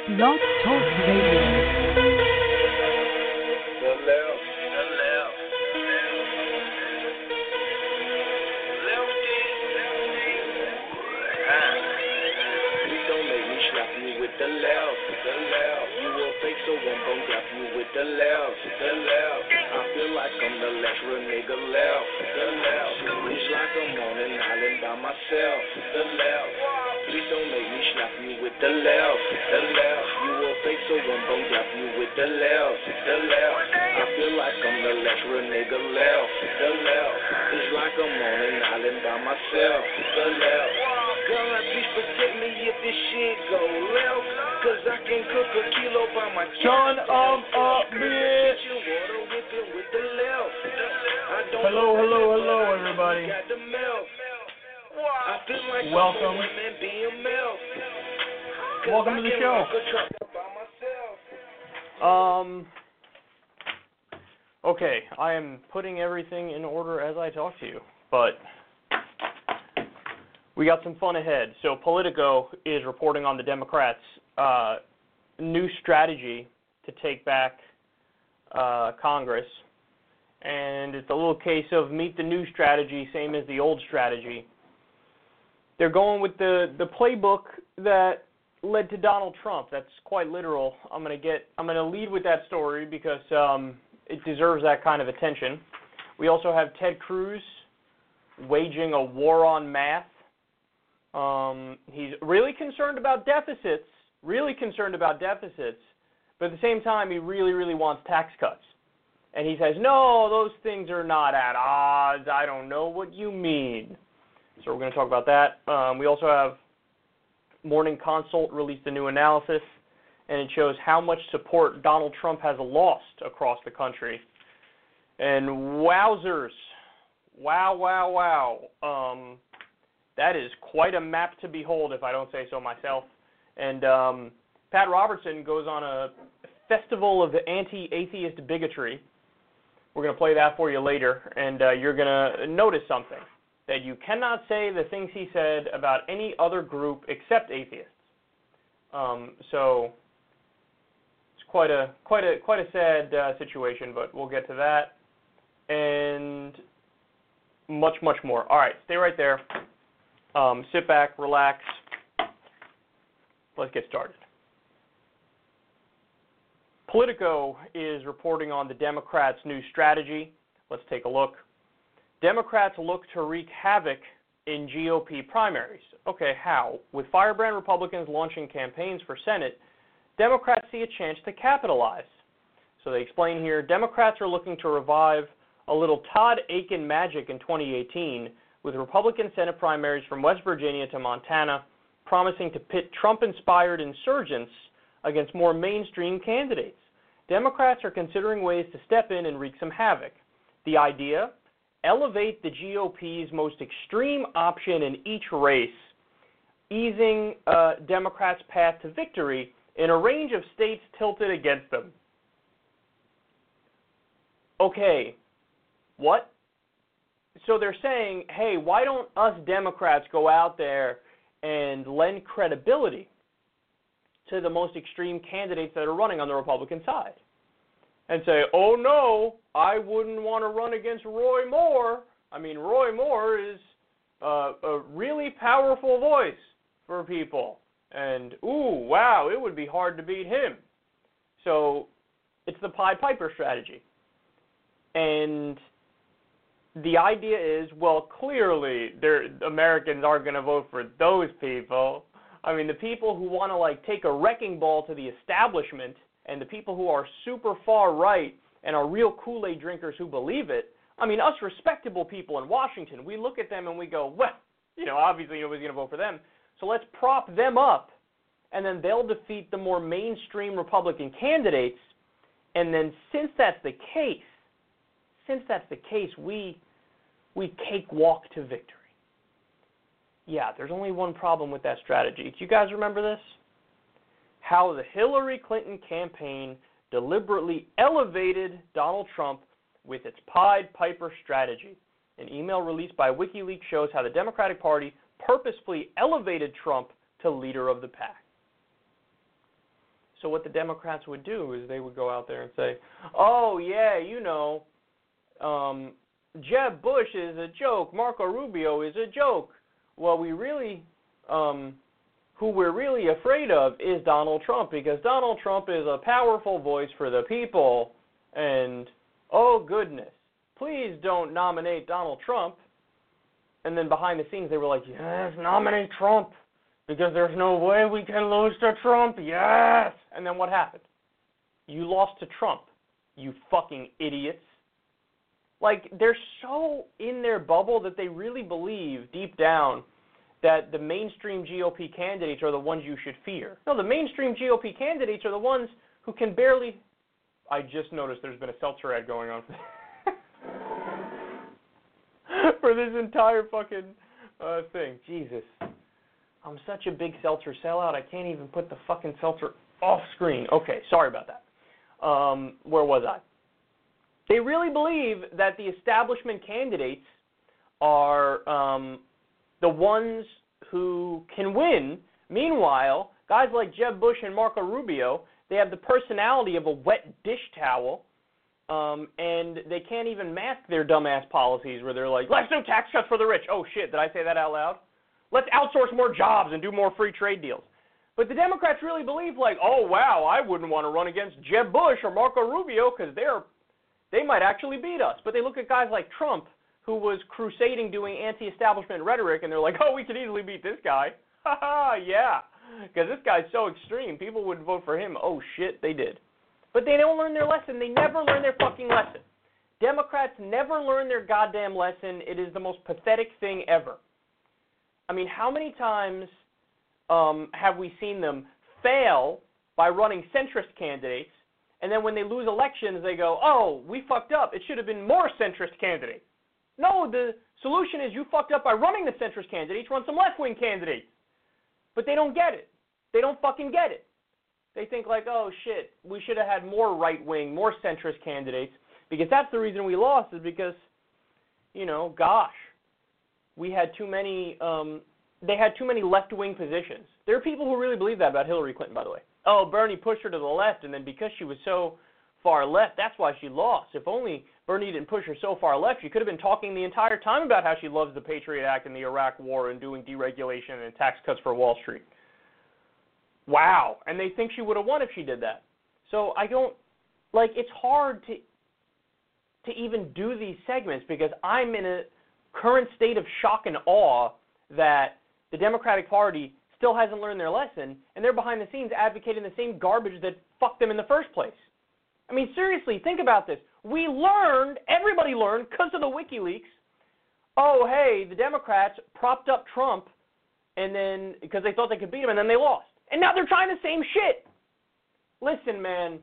Blog Talk Radio. The left, you will fake, so I'm gon' drop you with the left. I feel like I'm the last real nigga left. It's like I'm on an island by myself. The left, please don't make me slap you with the left. You will fake, so I'm gon' drop you with the left. I feel like I'm the last real nigga left. It's like I'm on an island by myself. The left. God, please protect me if this shit go left, cause I can cook a kilo by myself. Son of a bitch! Hello, everybody. Welcome. Welcome to the show. Okay, I am putting everything in order as I talk to you, but we got some fun ahead. So Politico is reporting on the Democrats' new strategy to take back Congress. And it's a little case of meet the new strategy, same as the old strategy. They're going with the playbook that led to Donald Trump. That's quite literal. I'm gonna lead with that story because it deserves that kind of attention. We also have Ted Cruz waging a war on math. He's really concerned about deficits, but at the same time, he really wants tax cuts. And he says, no, those things are not at odds. I don't know what you mean. So we're going to talk about that. We also have Morning Consult released a new analysis, and it shows how much support Donald Trump has lost across the country. And wowzers, wow. That is quite a map to behold, if I don't say so myself. And Pat Robertson goes on a festival of anti-atheist bigotry. We're going to play that for you later, and you're going to notice something, that you cannot say the things he said about any other group except atheists. So it's quite a sad situation, but we'll get to that and much more. All right, stay right there. Sit back, relax. Let's get started. Politico is reporting on the Democrats' new strategy. Let's take a look. Democrats look to wreak havoc in GOP primaries. Okay, how? With firebrand Republicans launching campaigns for Senate, Democrats see a chance to capitalize. So they explain here, Democrats are looking to revive a little Todd Akin magic in 2018 with Republican Senate primaries from West Virginia to Montana, promising to pit Trump-inspired insurgents against more mainstream candidates. Democrats are considering ways to step in and wreak some havoc. The idea? Elevate the GOP's most extreme option in each race, easing Democrats' path to victory in a range of states tilted against them. Okay, what? So they're saying, hey, why don't us Democrats go out there and lend credibility to the most extreme candidates that are running on the Republican side? And say, oh no, I wouldn't want to run against Roy Moore. I mean, Roy Moore is a really powerful voice for people. And, ooh, wow, it would be hard to beat him. So it's the Pied Piper strategy. And the idea is, well, clearly Americans aren't going to vote for those people. I mean, the people who want to, take a wrecking ball to the establishment and the people who are super far right and are real Kool-Aid drinkers who believe it, I mean, us respectable people in Washington, we look at them and we go, well, obviously nobody's going to vote for them, so let's prop them up, and then they'll defeat the more mainstream Republican candidates, and then since that's the case, we cakewalk to victory. Yeah, there's only one problem with that strategy. Do you guys remember this? How the Hillary Clinton campaign deliberately elevated Donald Trump with its Pied Piper strategy. An email released by WikiLeaks shows how the Democratic Party purposefully elevated Trump to leader of the pack. So what the Democrats would do is they would go out there and say, oh, yeah, Jeb Bush is a joke, Marco Rubio is a joke. Well, who we're really afraid of is Donald Trump, because Donald Trump is a powerful voice for the people, and oh goodness, please don't nominate Donald Trump. And then behind the scenes they were like, yes, nominate Trump, because there's no way we can lose to Trump, yes! And then what happened? You lost to Trump, you fucking idiots. Like, they're so in their bubble that they really believe deep down that the mainstream GOP candidates are the ones you should fear. No, the mainstream GOP candidates are the ones who can barely... I just noticed there's been a seltzer ad going on for this entire fucking thing. Jesus. I'm such a big seltzer sellout, I can't even put the fucking seltzer off screen. Okay, sorry about that. Where was I? They really believe that the establishment candidates are the ones who can win. Meanwhile, guys like Jeb Bush and Marco Rubio, they have the personality of a wet dish towel, and they can't even mask their dumbass policies where they're like, let's do tax cuts for the rich. Oh, shit, did I say that out loud? Let's outsource more jobs and do more free trade deals. But the Democrats really believe, like, oh, wow, I wouldn't want to run against Jeb Bush or Marco Rubio because they might actually beat us. But they look at guys like Trump, who was crusading doing anti-establishment rhetoric, and they're like, oh, we could easily beat this guy. Ha ha, yeah, because this guy's so extreme, people would vote for him. Oh, shit, they did. But they don't learn their lesson. They never learn their fucking lesson. Democrats never learn their goddamn lesson. It is the most pathetic thing ever. I mean, how many times have we seen them fail by running centrist candidates, and then when they lose elections, they go, oh, we fucked up. It should have been more centrist candidates. No, the solution is you fucked up by running the centrist candidates, run some left-wing candidates. But they don't get it. They don't fucking get it. They think like, oh, shit, we should have had more right-wing, more centrist candidates, because that's the reason we lost, is because, gosh, we had too many, they had too many left-wing positions. There are people who really believe that about Hillary Clinton, by the way. Oh, Bernie pushed her to the left, and then because she was so far left, that's why she lost. If only Bernie didn't push her so far left, she could have been talking the entire time about how she loves the Patriot Act and the Iraq War and doing deregulation and tax cuts for Wall Street. Wow. And they think she would have won if she did that. So it's hard to even do these segments because I'm in a current state of shock and awe that the Democratic Party still hasn't learned their lesson, and they're behind the scenes advocating the same garbage that fucked them in the first place. I mean, seriously, think about this. Everybody learned, because of the WikiLeaks, oh, hey, the Democrats propped up Trump, and then, because they thought they could beat him, and then they lost. And now they're trying the same shit. Listen, man.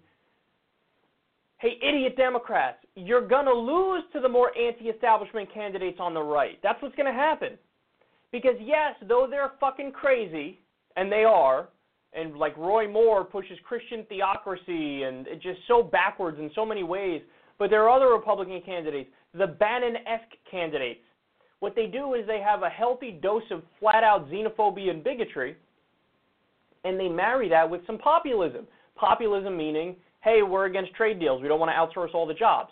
Hey, idiot Democrats, you're going to lose to the more anti-establishment candidates on the right. That's what's going to happen. Because, yes, though they're fucking crazy, and they are, and like Roy Moore pushes Christian theocracy, and it's just so backwards in so many ways, but there are other Republican candidates, the Bannon-esque candidates. What they do is they have a healthy dose of flat-out xenophobia and bigotry, and they marry that with some populism. Populism meaning, hey, we're against trade deals. We don't want to outsource all the jobs,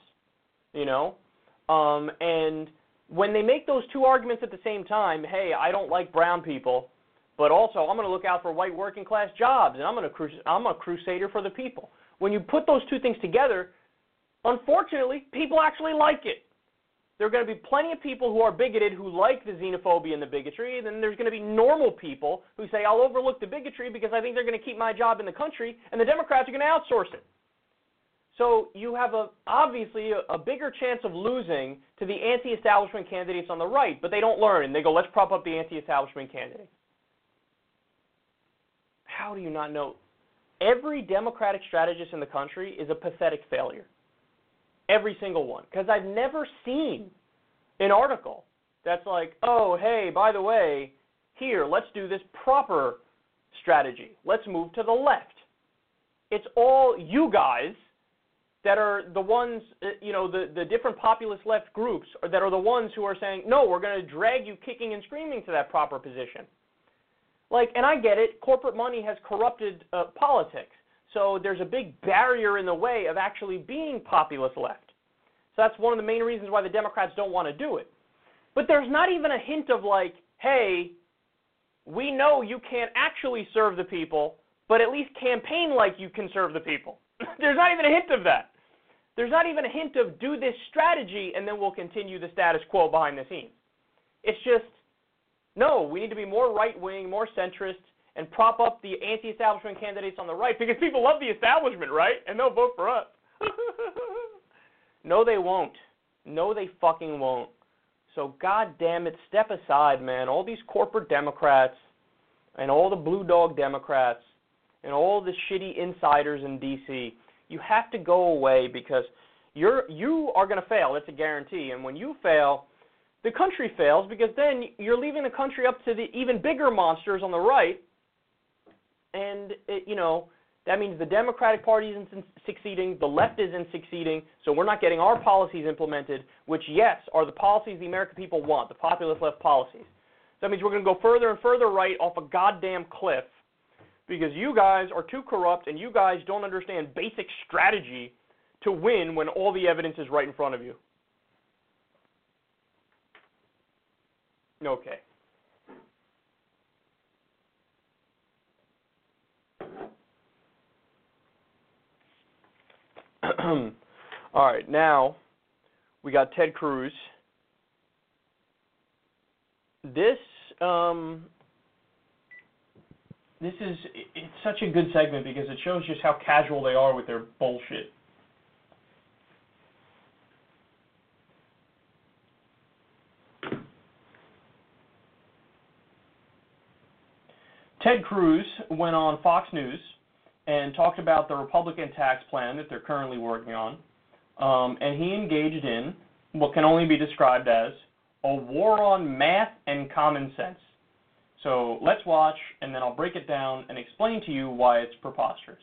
and when they make those two arguments at the same time, hey, I don't like brown people, but also I'm going to look out for white working class jobs, and I'm a crusader for the people. When you put those two things together, unfortunately, people actually like it. There are going to be plenty of people who are bigoted who like the xenophobia and the bigotry, and then there's going to be normal people who say, I'll overlook the bigotry because I think they're going to keep my job in the country, and the Democrats are going to outsource it. So you have obviously a bigger chance of losing to the anti-establishment candidates on the right, but they don't learn, and they go, let's prop up the anti-establishment candidates. How do you not know? Every Democratic strategist in the country is a pathetic failure. Every single one. Because I've never seen an article that's like, oh, hey, by the way, here, let's do this proper strategy. Let's move to the left. It's all you guys that are the ones, the different populist left groups that are the ones who are saying, no, we're going to drag you kicking and screaming to that proper position. And I get it, corporate money has corrupted politics. So there's a big barrier in the way of actually being populist left. So that's one of the main reasons why the Democrats don't want to do it. But there's not even a hint of like, hey, we know you can't actually serve the people, but at least campaign like you can serve the people. There's not even a hint of that. There's not even a hint of do this strategy and then we'll continue the status quo behind the scenes. It's just, no, we need to be more right-wing, more centrist, and prop up the anti-establishment candidates on the right because people love the establishment, right? And they'll vote for us. No, they won't. No, they fucking won't. So, God damn it, step aside, man. All these corporate Democrats and all the blue dog Democrats and all the shitty insiders in D.C., you have to go away because you are going to fail. It's a guarantee. And when you fail, the country fails because then you're leaving the country up to the even bigger monsters on the right. And, that means the Democratic Party isn't succeeding, the left isn't succeeding, so we're not getting our policies implemented, which, yes, are the policies the American people want, the populist left policies. So that means we're going to go further and further right off a goddamn cliff because you guys are too corrupt and you guys don't understand basic strategy to win when all the evidence is right in front of you. Okay. All right, now we got Ted Cruz. It's such a good segment because it shows just how casual they are with their bullshit. Ted Cruz went on Fox News and talked about the Republican tax plan that they're currently working on, and he engaged in what can only be described as a war on math and common sense. So let's watch, and then I'll break it down and explain to you why it's preposterous.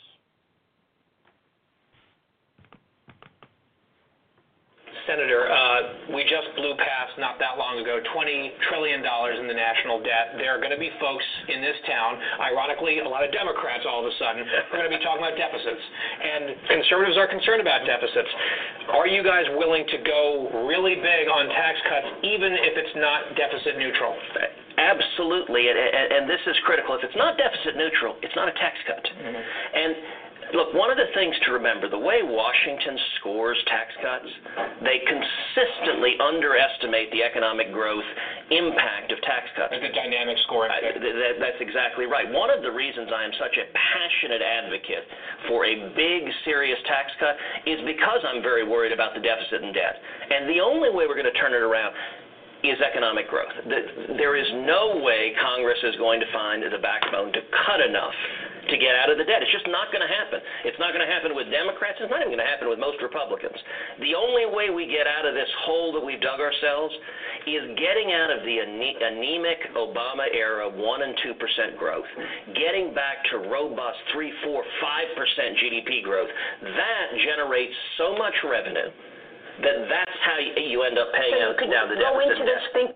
Senator, we just blew past not that long ago $20 trillion in the national debt. There are going to be folks in this town, ironically, a lot of Democrats all of a sudden, are going to be talking about deficits. And conservatives are concerned about deficits. Are you guys willing to go really big on tax cuts, even if it's not deficit neutral? Absolutely, and this is critical. If it's not deficit neutral, it's not a tax cut. Mm-hmm. And look, one of the things to remember, the way Washington scores tax cuts, they consistently underestimate the economic growth impact of tax cuts. Like the dynamic scoring. That's exactly right. One of the reasons I am such a passionate advocate for a big, serious tax cut is because I'm very worried about the deficit and debt. And the only way we're going to turn it around is economic growth. There is no way Congress is going to find the backbone to cut enough to get out of the debt. It's just not going to happen. It's not going to happen with Democrats. It's not even going to happen with most Republicans. The only way we get out of this hole that we've dug ourselves is getting out of the anemic Obama era 1% and 2% growth, getting back to robust 3, 4, 5% GDP growth. That generates so much revenue that's how you end up paying down the deficit.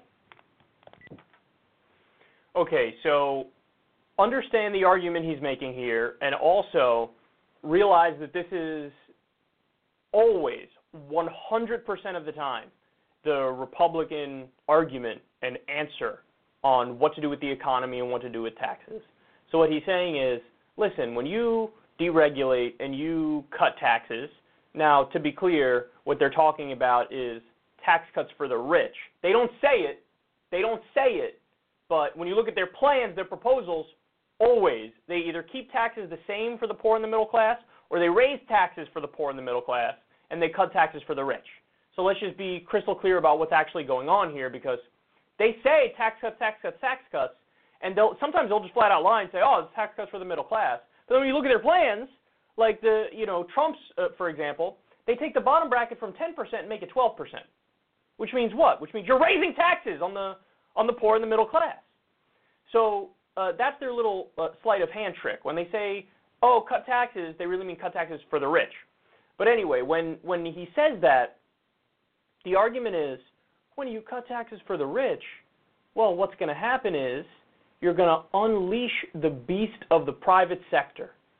Okay, so understand the argument he's making here, and also realize that this is always, 100% of the time, the Republican argument and answer on what to do with the economy and what to do with taxes. So what he's saying is, listen, when you deregulate and you cut taxes, now, to be clear, what they're talking about is tax cuts for the rich. They don't say it, but when you look at their plans, their proposals, always, they either keep taxes the same for the poor and the middle class, or they raise taxes for the poor and the middle class, and they cut taxes for the rich. So let's just be crystal clear about what's actually going on here, because they say tax cuts, and sometimes they'll just flat out lie and say, oh, it's tax cuts for the middle class. But then when you look at their plans, like Trump's, for example, they take the bottom bracket from 10% and make it 12%, which means what? Which means you're raising taxes on the poor and the middle class. So that's their little sleight of hand trick. When they say, oh, cut taxes, they really mean cut taxes for the rich. But anyway, when he says that, the argument is, when you cut taxes for the rich, well, what's going to happen is you're going to unleash the beast of the private sector.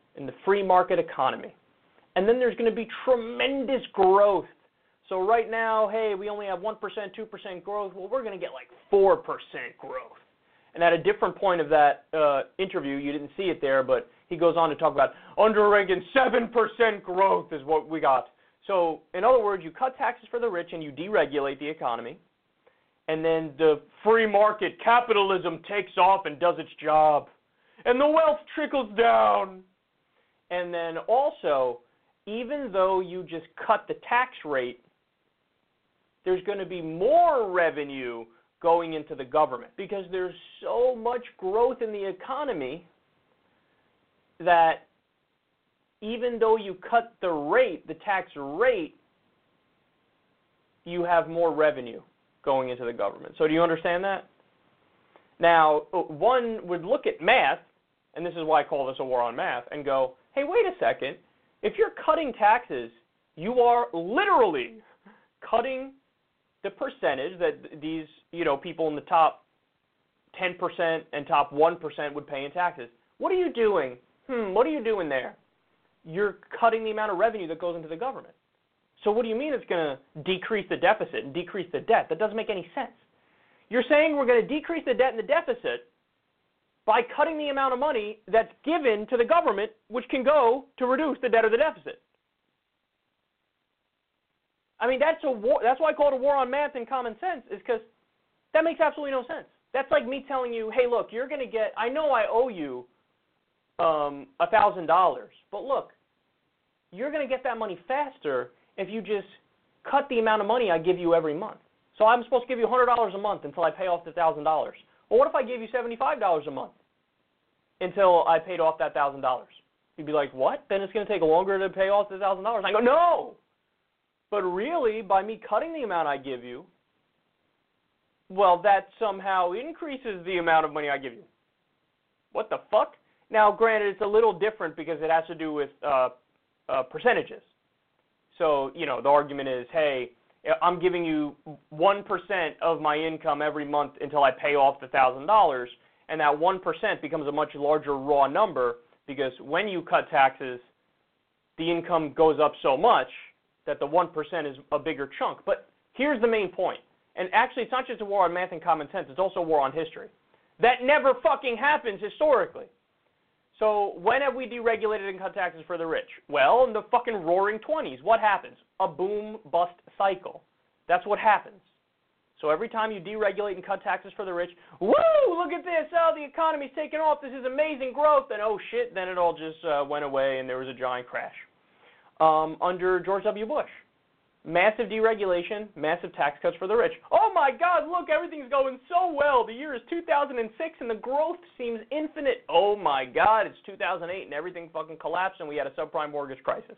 in the free market economy. And then there's going to be tremendous growth. So right now, hey, we only have 1%, 2% growth. Well, we're going to get like 4% growth. And at a different point of that interview, you didn't see it there, but he goes on to talk about under Reagan, 7% growth is what we got. So in other words, you cut taxes for the rich and you deregulate the economy. And then the free market capitalism takes off and does its job. And the wealth trickles down. And then also, even though you just cut the tax rate, there's going to be more revenue going into the government because there's so much growth in the economy that even though you cut the rate, the tax rate, you have more revenue going into the government. So do you understand that? Now, one would look at math, and this is why I call this a war on math, and go, hey, wait a second. If you're cutting taxes, you are literally cutting the percentage that these, people in the top 10% and top 1% would pay in taxes. What are you doing? What are you doing there? You're cutting the amount of revenue that goes into the government. So what do you mean it's going to decrease the deficit and decrease the debt? That doesn't make any sense. You're saying we're going to decrease the debt and the deficit by cutting the amount of money that's given to the government, which can go to reduce the debt or the deficit. I mean, that's a war. That's why I call it a war on math and common sense, is because that makes absolutely no sense. That's like me telling you, hey, look, you're going to get, I know I owe you $1,000, but look, you're going to get that money faster if you just cut the amount of money I give you every month. So I'm supposed to give you $100 a month until I pay off the $1,000. Well, what if I gave you $75 a month until I paid off that $1,000? You'd be like, what? Then it's going to take longer to pay off the $1,000. I go, no! But really, by me cutting the amount I give you, well, that somehow increases the amount of money I give you. What the fuck? Now, granted, it's a little different because it has to do with percentages. So, the argument is, hey, I'm giving you 1% of my income every month until I pay off the $1,000, and that 1% becomes a much larger raw number because when you cut taxes, the income goes up so much that the 1% is a bigger chunk. But here's the main point. And actually, it's not just a war on math and common sense. It's also a war on history. That never fucking happens historically. So when have we deregulated and cut taxes for the rich? Well, in the fucking roaring 20s. What happens? A boom-bust cycle. That's what happens. So every time you deregulate and cut taxes for the rich, woo, look at this. Oh, the economy's taking off. This is amazing growth. And oh, shit, then it all just went away and there was a giant crash. Under George W. Bush. Massive deregulation, massive tax cuts for the rich. Oh my God, look, everything's going so well. The year is 2006 and the growth seems infinite. Oh my God, it's 2008 and everything fucking collapsed and we had a subprime mortgage crisis.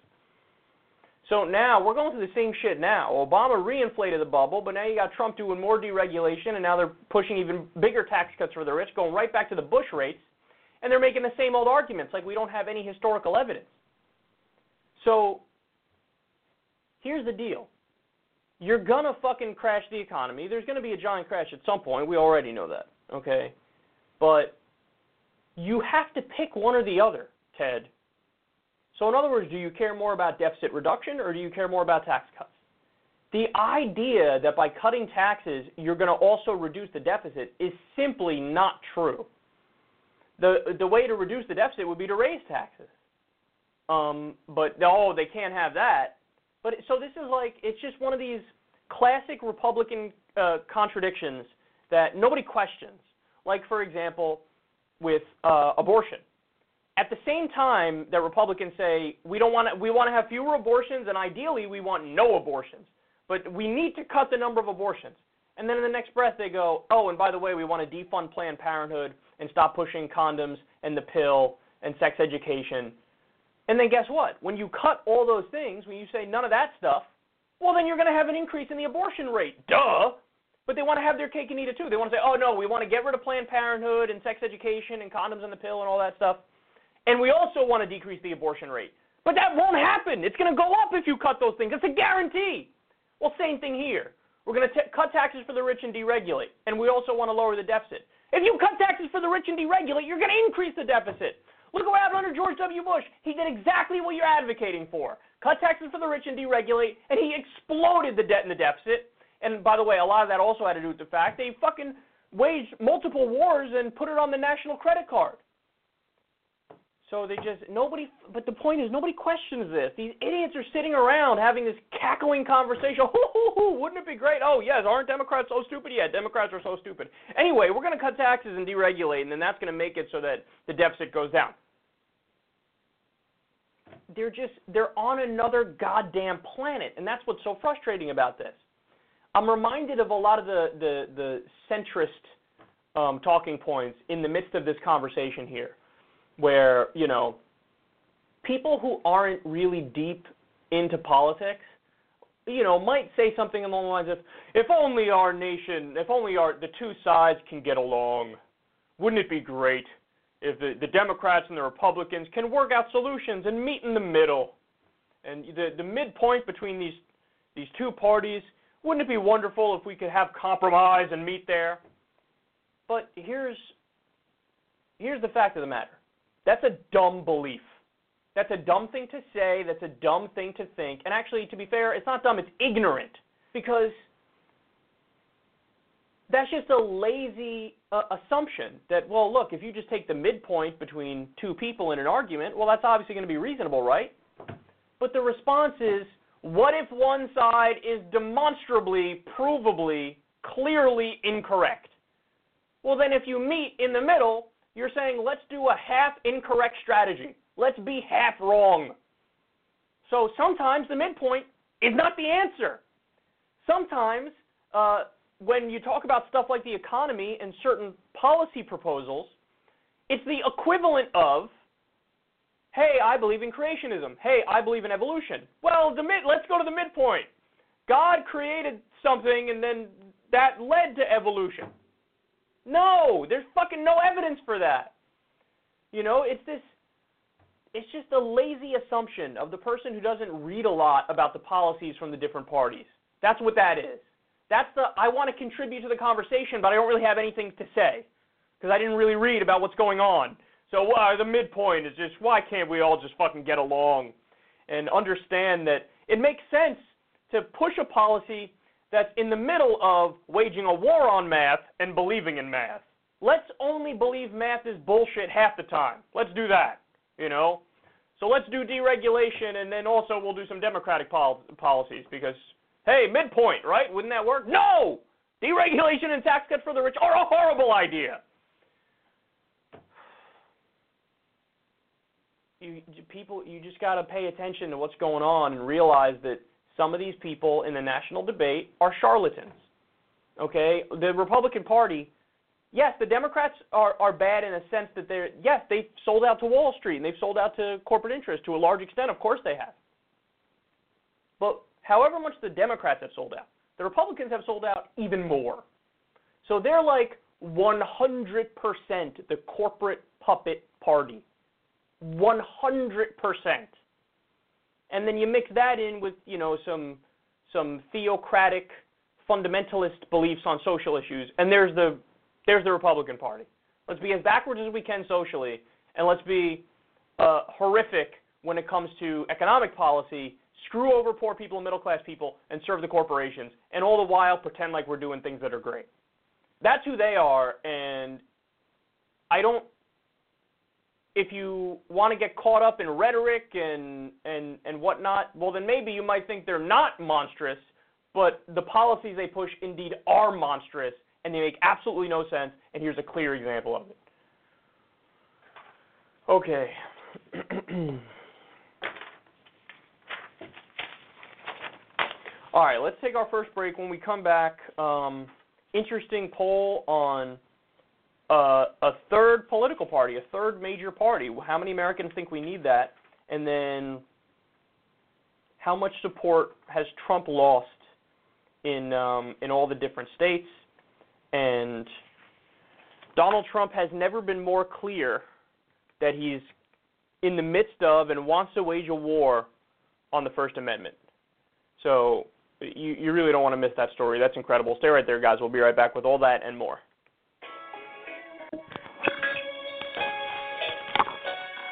So now, we're going through the same shit now. Obama reinflated the bubble, but now you got Trump doing more deregulation and now they're pushing even bigger tax cuts for the rich, going right back to the Bush rates, and they're making the same old arguments like we don't have any historical evidence. So, here's the deal. You're going to fucking crash the economy. There's going to be a giant crash at some point. We already know that, okay? But you have to pick one or the other, Ted. So in other words, do you care more about deficit reduction or do you care more about tax cuts? The idea that by cutting taxes you're going to also reduce the deficit is simply not true. The way to reduce the deficit would be to raise taxes. But no, they can't have that. But so this is like, it's just one of these classic Republican contradictions that nobody questions. Like, for example, with abortion. At the same time that Republicans say we want to have fewer abortions and ideally we want no abortions, but we need to cut the number of abortions. And then in the next breath they go, oh, and by the way, we want to defund Planned Parenthood and stop pushing condoms and the pill and sex education. And then guess what? When you cut all those things, when you say none of that stuff, well, then you're going to have an increase in the abortion rate. Duh! But they want to have their cake and eat it too. They want to say, oh, no, we want to get rid of Planned Parenthood and sex education and condoms and the pill and all that stuff. And we also want to decrease the abortion rate. But that won't happen. It's going to go up if you cut those things. It's a guarantee. Well, same thing here. We're going to cut taxes for the rich and deregulate. And we also want to lower the deficit. If you cut taxes for the rich and deregulate, you're going to increase the deficit. Look at what happened under George W. Bush. He did exactly what you're advocating for. Cut taxes for the rich and deregulate, and he exploded the debt and the deficit. And by the way, a lot of that also had to do with the fact they fucking waged multiple wars and put it on the national credit card. So but the point is, nobody questions this. These idiots are sitting around having this cackling conversation. Wouldn't it be great? Oh, yes, aren't Democrats so stupid? Yeah, Democrats are so stupid. Anyway, we're going to cut taxes and deregulate, and then that's going to make it so that the deficit goes down. They're on another goddamn planet, and that's what's so frustrating about this. I'm reminded of a lot of the centrist talking points in the midst of this conversation here, where, people who aren't really deep into politics, might say something along the lines of, if only the two sides can get along, wouldn't it be great if the Democrats and the Republicans can work out solutions and meet in the middle, and the midpoint between these two parties, wouldn't it be wonderful if we could have compromise and meet there? But here's the fact of the matter. That's a dumb belief. That's a dumb thing to say. That's a dumb thing to think. And actually, to be fair, it's not dumb. It's ignorant. Because that's just a lazy assumption that, well, look, if you just take the midpoint between two people in an argument, well, that's obviously going to be reasonable, right? But the response is, what if one side is demonstrably, provably, clearly incorrect? Well, then if you meet in the middle, you're saying, let's do a half incorrect strategy. Let's be half wrong. So sometimes the midpoint is not the answer. Sometimes when you talk about stuff like the economy and certain policy proposals, it's the equivalent of, hey, I believe in creationism. Hey, I believe in evolution. Well, let's go to the midpoint. God created something and then that led to evolution. No, there's fucking no evidence for that. It's just a lazy assumption of the person who doesn't read a lot about the policies from the different parties. That's what that is. That's I want to contribute to the conversation, but I don't really have anything to say because I didn't really read about what's going on. So the midpoint is just, why can't we all just fucking get along and understand that it makes sense to push a policy that's in the middle of waging a war on math and believing in math. Let's only believe math is bullshit half the time. Let's do that, So let's do deregulation, and then also we'll do some democratic policies because, hey, midpoint, right? Wouldn't that work? No! Deregulation and tax cuts for the rich are a horrible idea. You just got to pay attention to what's going on and realize that some of these people in the national debate are charlatans, okay? The Republican Party, yes, the Democrats are bad in a sense that they've sold out to Wall Street and they've sold out to corporate interests to a large extent. Of course they have. But however much the Democrats have sold out, the Republicans have sold out even more. So they're like 100% the corporate puppet party. 100%. And then you mix that in with, some theocratic fundamentalist beliefs on social issues, and there's the Republican Party. Let's be as backwards as we can socially, and let's be horrific when it comes to economic policy, screw over poor people and middle-class people, and serve the corporations, and all the while pretend like we're doing things that are great. That's who they are, and if you want to get caught up in rhetoric and whatnot, well, then maybe you might think they're not monstrous, but the policies they push indeed are monstrous, and they make absolutely no sense, and here's a clear example of it. Okay. All right, let's take our first break. When we come back, interesting poll on a third political party, a third major party. How many Americans think we need that? And then how much support has Trump lost in all the different states? And Donald Trump has never been more clear that he's in the midst of and wants to wage a war on the First Amendment. So you really don't want to miss that story. That's incredible. Stay right there, guys. We'll be right back with all that and more.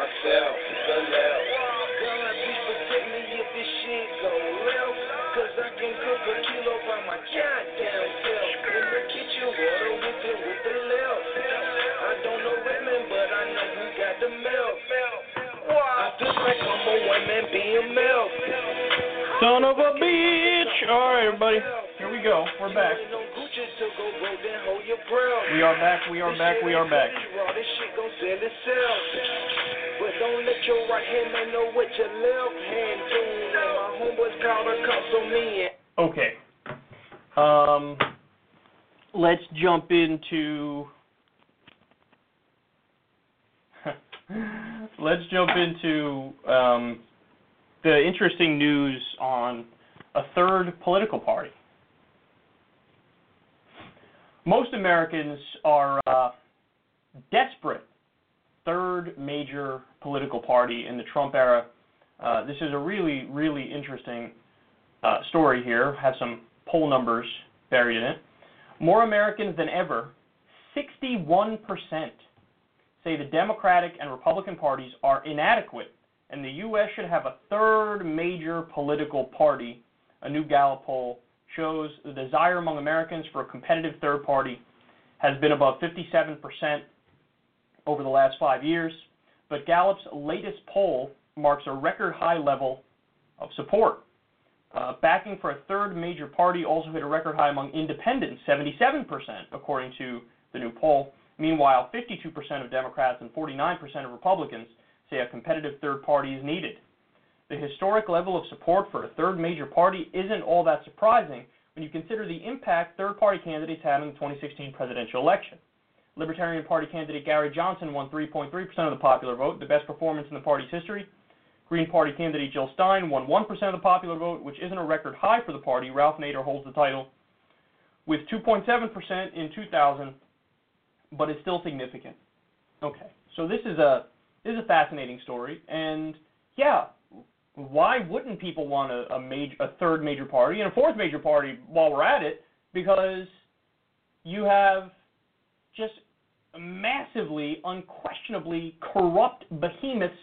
myself, the left. God, please protect me if this shit go left. Cause I can cook a kilo by my goddamn self. In the kitchen, water whipping with the left. I don't know women, but I know who got the milk. I feel like I'm a one-man BML. Son of a bitch! Alright, everybody. Here we go. We're back. We are back. We are back. We are back. This shit gon' sell itself. But don't let your right hand man know what your left hand doing. My homeboys called the cops on me. Okay. Let's jump into the interesting news on a third political party. Most Americans are desperate. Third major political party in the Trump era. This is a really, really interesting story here. Has some poll numbers buried in it. More Americans than ever, 61%, say the Democratic and Republican parties are inadequate, and the U.S. should have a third major political party. A new Gallup poll shows the desire among Americans for a competitive third party has been above 57% over the last 5 years, but Gallup's latest poll marks a record high level of support. Backing for a third major party also hit a record high among independents, 77%, according to the new poll. Meanwhile, 52% of Democrats and 49% of Republicans say a competitive third party is needed. The historic level of support for a third major party isn't all that surprising when you consider the impact third-party candidates had in the 2016 presidential election. Libertarian Party candidate Gary Johnson won 3.3% of the popular vote, the best performance in the party's history. Green Party candidate Jill Stein won 1% of the popular vote, which isn't a record high for the party. Ralph Nader holds the title with 2.7% in 2000, but is still significant. Okay, so this is a fascinating story, and yeah, why wouldn't people want a third major party and a fourth major party while we're at it? Because you have just massively, unquestionably corrupt behemoths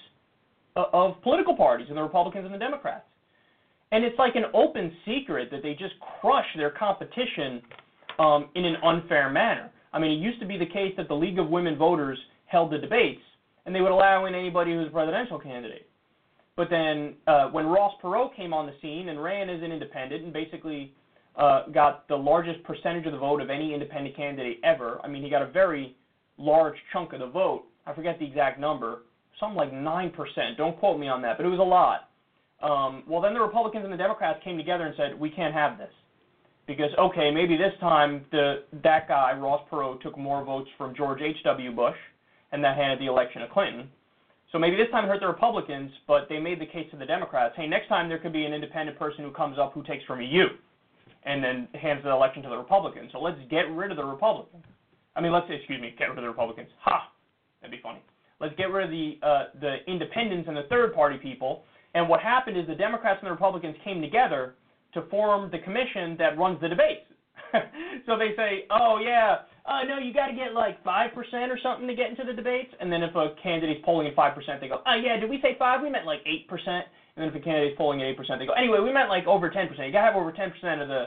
of political parties, and the Republicans and the Democrats. And it's like an open secret that they just crush their competition in an unfair manner. I mean, it used to be the case that the League of Women Voters held the debates, and they would allow in anybody who's a presidential candidate. But then when Ross Perot came on the scene and ran as an independent and basically got the largest percentage of the vote of any independent candidate ever, I mean, he got a very large chunk of the vote. I forget the exact number, something like 9%. Don't quote me on that, but it was a lot. Well, then the Republicans and the Democrats came together and said, we can't have this. Because, okay, maybe this time that guy, Ross Perot, took more votes from George H.W. Bush, and that handed the election to Clinton. So maybe this time it hurt the Republicans, but they made the case to the Democrats, hey, next time there could be an independent person who comes up who takes from you, and then hands the election to the Republicans. So let's get rid of the Republicans. Get rid of the Republicans. Ha! That'd be funny. Let's get rid of the independents and the third-party people. And what happened is the Democrats and the Republicans came together to form the commission that runs the debates. So they say, oh, yeah, no, you got to get like 5% or something to get into the debates. And then if a candidate's polling at 5%, they go, oh, yeah, did we say 5? We meant like 8%. And then if a candidate's polling at 8%, they go, anyway, we meant like over 10%. You got to have over 10%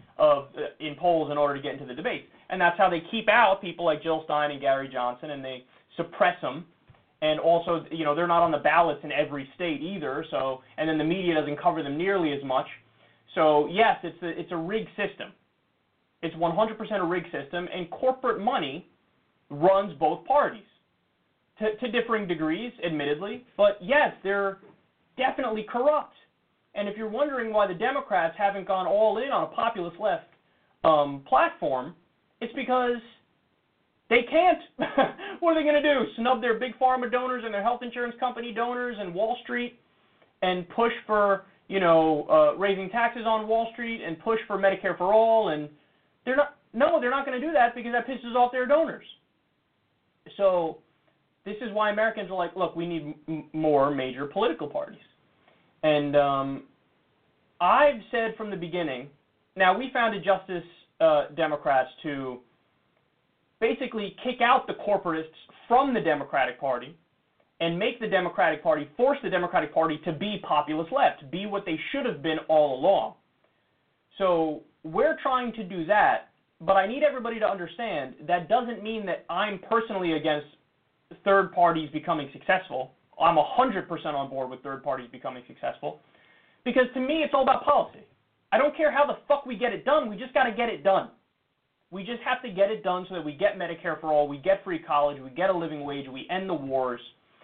in polls in order to get into the debates. And that's how they keep out people like Jill Stein and Gary Johnson, and they suppress them. And also, you know, they're not on the ballots in every state either. So, and then the media doesn't cover them nearly as much. So yes, it's a rigged system. It's 100% a rigged system, and corporate money runs both parties to differing degrees, admittedly. But yes, they're definitely corrupt. And if you're wondering why the Democrats haven't gone all in on a populist left platform, it's because they can't. What are they going to do? Snub their big pharma donors and their health insurance company donors and Wall Street, and push for, raising taxes on Wall Street and push for Medicare for all? And they're not going to do that because that pisses off their donors. So this is why Americans are like, look, we need more major political parties. And I've said from the beginning, now we founded Justice Democrats to basically kick out the corporatists from the Democratic Party and make the Democratic Party, force the Democratic Party to be populist left, be what they should have been all along. So we're trying to do that, but I need everybody to understand that doesn't mean that I'm personally against third parties becoming successful. I'm 100% on board with third parties becoming successful, because to me it's all about policy. I don't care how the fuck we get it done, we just got to get it done. We just have to get it done so that we get Medicare for all, we get free college, we get a living wage, we end the wars.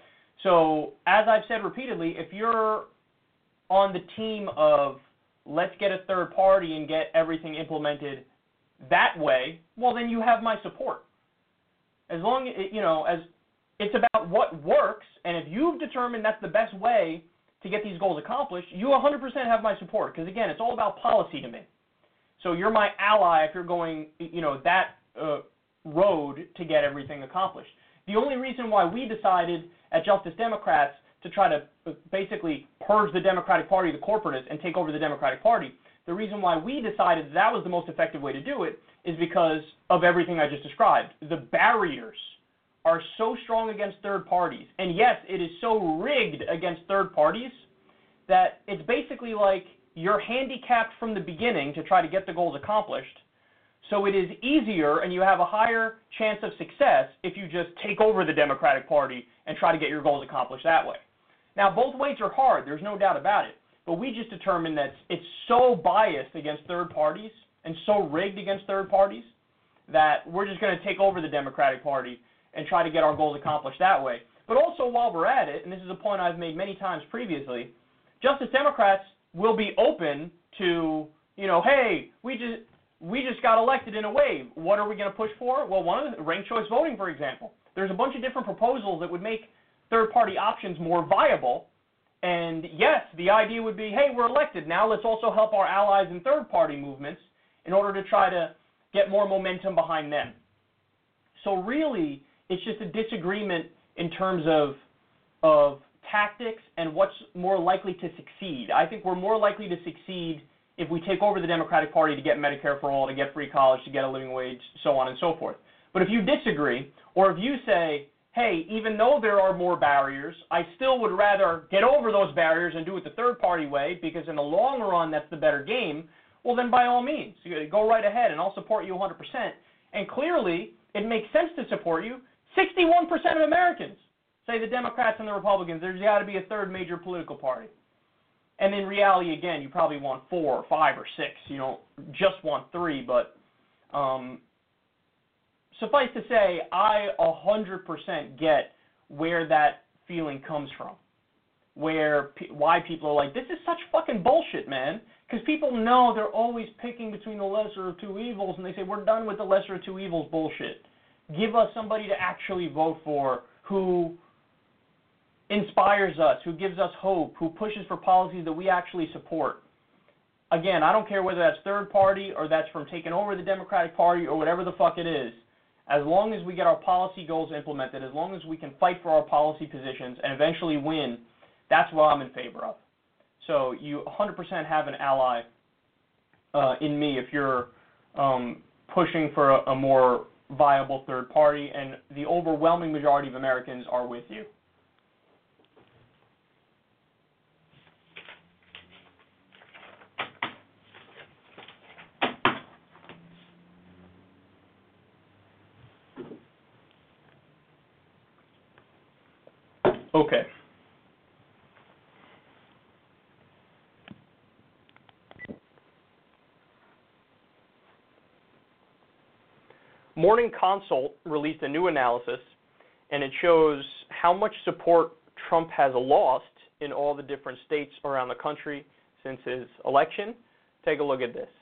So, as I've said repeatedly, if you're on the team of let's get a third party and get everything implemented that way, well, then you have my support. As long as, as it's about what works, and if you've determined that's the best way to get these goals accomplished, you 100% have my support, because, again, it's all about policy to me. So you're my ally if you're going, that road to get everything accomplished. The only reason why we decided at Justice Democrats to try to basically purge the Democratic Party, the corporatists, and take over the Democratic Party, the reason why we decided that was the most effective way to do it is because of everything I just described. The barriers are so strong against third parties, and yes, it is so rigged against third parties that it's basically like you're handicapped from the beginning to try to get the goals accomplished. So it is easier and you have a higher chance of success if you just take over the Democratic Party and try to get your goals accomplished that way. Now, both ways are hard. There's no doubt about it. But we just determined that it's so biased against third parties and so rigged against third parties that we're just going to take over the Democratic Party and try to get our goals accomplished that way. But also, while we're at it, and this is a point I've made many times previously, Justice Democrats will be open to, hey, we just got elected in a wave. What are we going to push for? Well, one of the ranked choice voting, for example. There's a bunch of different proposals that would make third-party options more viable. And yes, the idea would be, hey, we're elected. Now let's also help our allies in third-party movements in order to try to get more momentum behind them. So really, it's just a disagreement in terms of tactics and what's more likely to succeed. I think we're more likely to succeed if we take over the Democratic Party to get Medicare for all, to get free college, to get a living wage, so on and so forth. But if you disagree, or if you say, hey, even though there are more barriers, I still would rather get over those barriers and do it the third-party way because in the long run that's the better game, well then by all means, go right ahead and I'll support you 100%. And clearly, it makes sense to support you. 61% of Americans say the Democrats and the Republicans, there's got to be a third major political party. And in reality, again, you probably want 4 or 5 or 6. You don't just want 3, but suffice to say, I 100% get where that feeling comes from, why people are like, this is such fucking bullshit, man, because people know they're always picking between the lesser of two evils, and they say, we're done with the lesser of two evils bullshit. Give us somebody to actually vote for who inspires us, who gives us hope, who pushes for policies that we actually support. Again, I don't care whether that's third party or that's from taking over the Democratic Party or whatever the fuck it is. As long as we get our policy goals implemented, as long as we can fight for our policy positions and eventually win, that's what I'm in favor of. So you 100% have an ally in me if you're pushing for a more viable third party, and the overwhelming majority of Americans are with you. Okay. Morning Consult released a new analysis, and it shows how much support Trump has lost in all the different states around the country since his election. Take a look at this.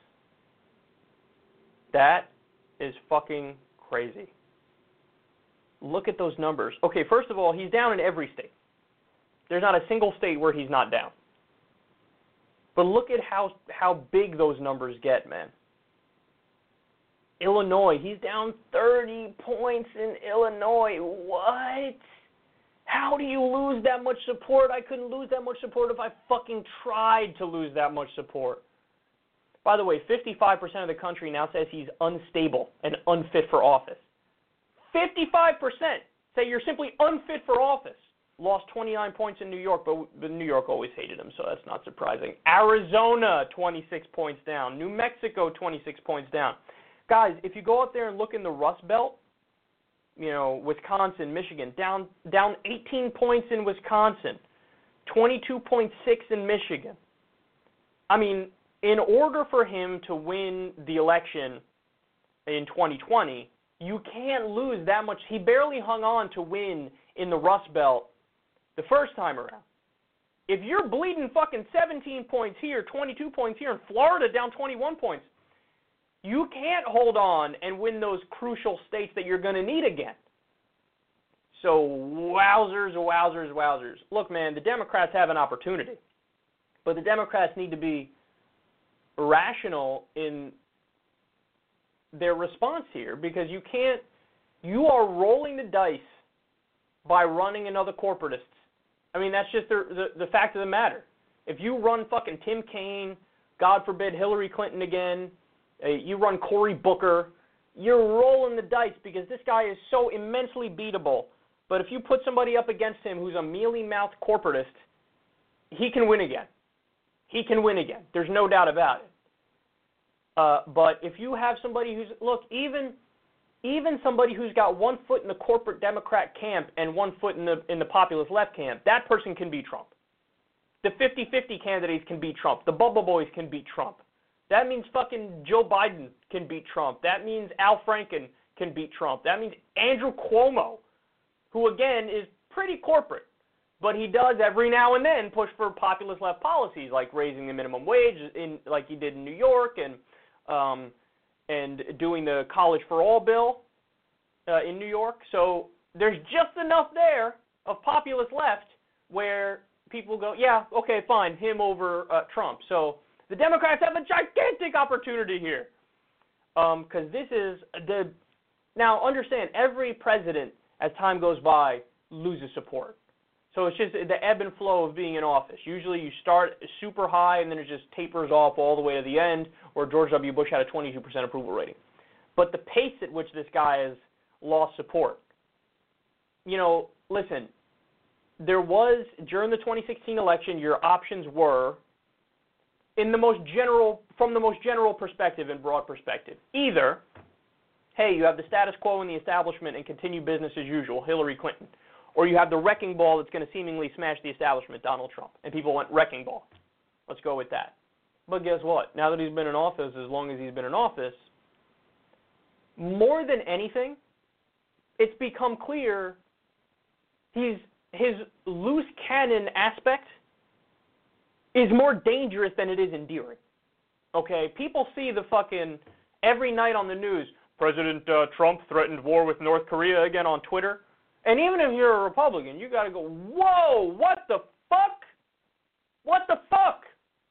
That is fucking crazy. Look at those numbers. Okay, first of all, he's down in every state. There's not a single state where he's not down. But look at how big those numbers get, man. Illinois, he's down 30 points in Illinois. What? How do you lose that much support? I couldn't lose that much support if I fucking tried to lose that much support. By the way, 55% of the country now says he's unstable and unfit for office. 55% say you're simply unfit for office. lost 29 points in New York, but New York always hated him, so that's not surprising. Arizona, 26 points down. New Mexico, 26 points down. Guys, if you go out there and look in the Rust Belt, Wisconsin, Michigan, down 18 points in Wisconsin, 22.6 in Michigan. I mean, in order for him to win the election in 2020, you can't lose that much. He barely hung on to win in the Rust Belt the first time around. If you're bleeding fucking 17 points here, 22 points here, and Florida down 21 points, you can't hold on and win those crucial states that you're going to need again. So, wowzers. Look, man, the Democrats have an opportunity. But the Democrats need to be rational in their response here, because you are rolling the dice by running another corporatist. I mean, that's just the fact of the matter. If you run fucking Tim Kaine, God forbid Hillary Clinton again, you run Cory Booker, you're rolling the dice because this guy is so immensely beatable. But if you put somebody up against him who's a mealy-mouthed corporatist, he can win again. He can win again. There's no doubt about it. But if you have somebody who's, look, even somebody who's got 1 foot in the corporate Democrat camp and 1 foot in the populist left camp, that person can beat Trump. The 50-50 candidates can beat Trump. The Bubble Boys can beat Trump. That means fucking Joe Biden can beat Trump. That means Al Franken can beat Trump. That means Andrew Cuomo, who again is pretty corporate, but he does every now and then push for populist left policies like raising the minimum wage, like he did in New York, and doing the College for All bill in New York. So there's just enough there of populist left where people go, yeah, okay, fine, him over Trump. So the Democrats have a gigantic opportunity here, because this is now understand, every president as time goes by loses support. So it's just the ebb and flow of being in office. Usually you start super high and then it just tapers off all the way to the end, where George W. Bush had a 22% approval rating. But the pace at which this guy has lost support, listen, there was, during the 2016 election, your options were, from the most general perspective and broad perspective, either, hey, you have the status quo in the establishment and continue business as usual, Hillary Clinton, or you have the wrecking ball that's going to seemingly smash the establishment, Donald Trump. And people went, wrecking ball. Let's go with that. But guess what? Now that he's been in office, as long as he's been in office, more than anything, it's become clear his loose cannon aspect is more dangerous than it is endearing. Okay? People see the fucking, every night on the news, President Trump threatened war with North Korea again on Twitter. And even if you're a Republican, you got to go, whoa, what the fuck? What the fuck?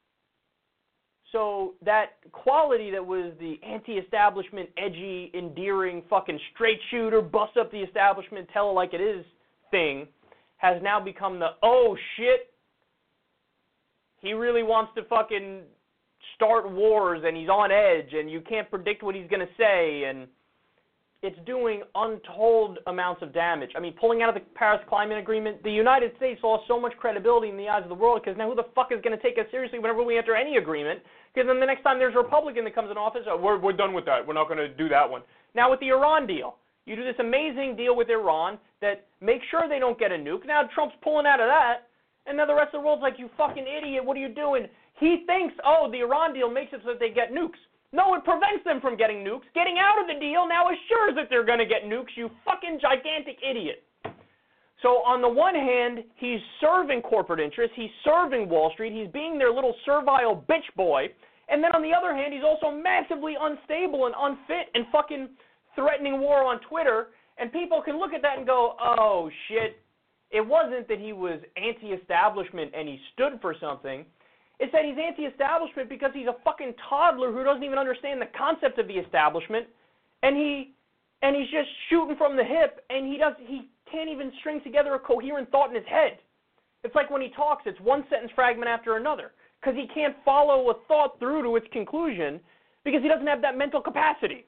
So that quality that was the anti-establishment, edgy, endearing, fucking straight shooter, bust up the establishment, tell it like it is thing, has now become the, oh shit, he really wants to fucking start wars and he's on edge and you can't predict what he's going to say, and it's doing untold amounts of damage. I mean, pulling out of the Paris Climate Agreement, the United States lost so much credibility in the eyes of the world, because now who the fuck is going to take us seriously whenever we enter any agreement? Because then the next time there's a Republican that comes in office, we're done with that. We're not going to do that one. Now with the Iran deal, you do this amazing deal with Iran that makes sure they don't get a nuke. Now Trump's pulling out of that, and now the rest of the world's like, you fucking idiot, what are you doing? He thinks, oh, the Iran deal makes it so that they get nukes. No, it prevents them from getting nukes. Getting out of the deal now assures that they're going to get nukes, you fucking gigantic idiot. So on the one hand, he's serving corporate interests, he's serving Wall Street, he's being their little servile bitch boy, and then on the other hand, he's also massively unstable and unfit and fucking threatening war on Twitter, and people can look at that and go, oh shit, it wasn't that he was anti-establishment and he stood for something. It's that he's anti-establishment because he's a fucking toddler who doesn't even understand the concept of the establishment, and he's just shooting from the hip, and he can't even string together a coherent thought in his head. It's like when he talks, it's one sentence fragment after another, because he can't follow a thought through to its conclusion because he doesn't have that mental capacity.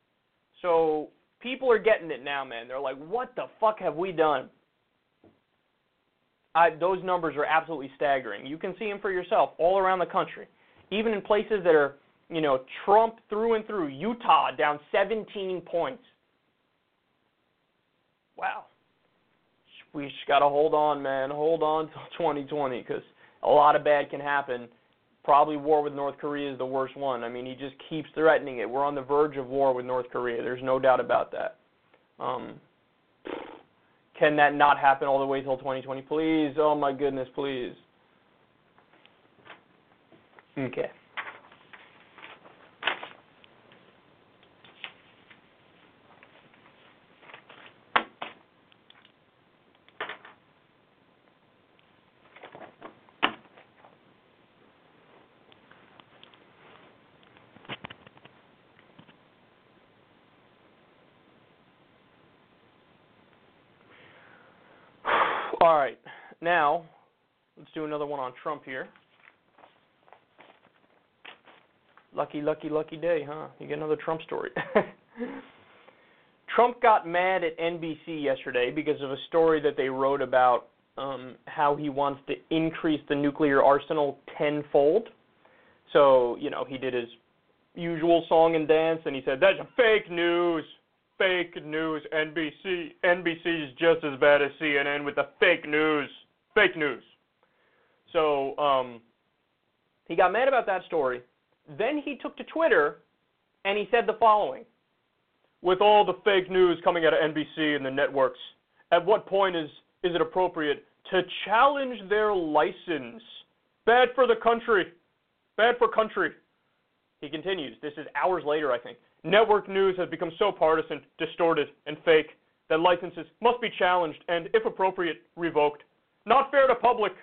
So people are getting it now, man. They're like, what the fuck have we done? those numbers are absolutely staggering. You can see them for yourself all around the country, even in places that are, Trump through and through. Utah down 17 points. Wow. We just got to hold on, man. Hold on till 2020 because a lot of bad can happen. Probably war with North Korea is the worst one. I mean, he just keeps threatening it. We're on the verge of war with North Korea. There's no doubt about that. Can that not happen all the way till 2020? Please. Oh, my goodness, please. Okay. All right, now let's do another one on Trump here. Lucky day, huh? You get another Trump story. Trump got mad at NBC yesterday because of a story that they wrote about how he wants to increase the nuclear arsenal tenfold. So, he did his usual song and dance, and he said, "That's fake news. Fake news, NBC. NBC is just as bad as CNN with the fake news. Fake news." So he got mad about that story. Then he took to Twitter and he said the following: "With all the fake news coming out of NBC and the networks, at what point is it appropriate to challenge their license? Bad for the country. Bad for country." He continues. This is hours later, I think. "Network news has become so partisan, distorted, and fake that licenses must be challenged and, if appropriate, revoked. Not fair to public."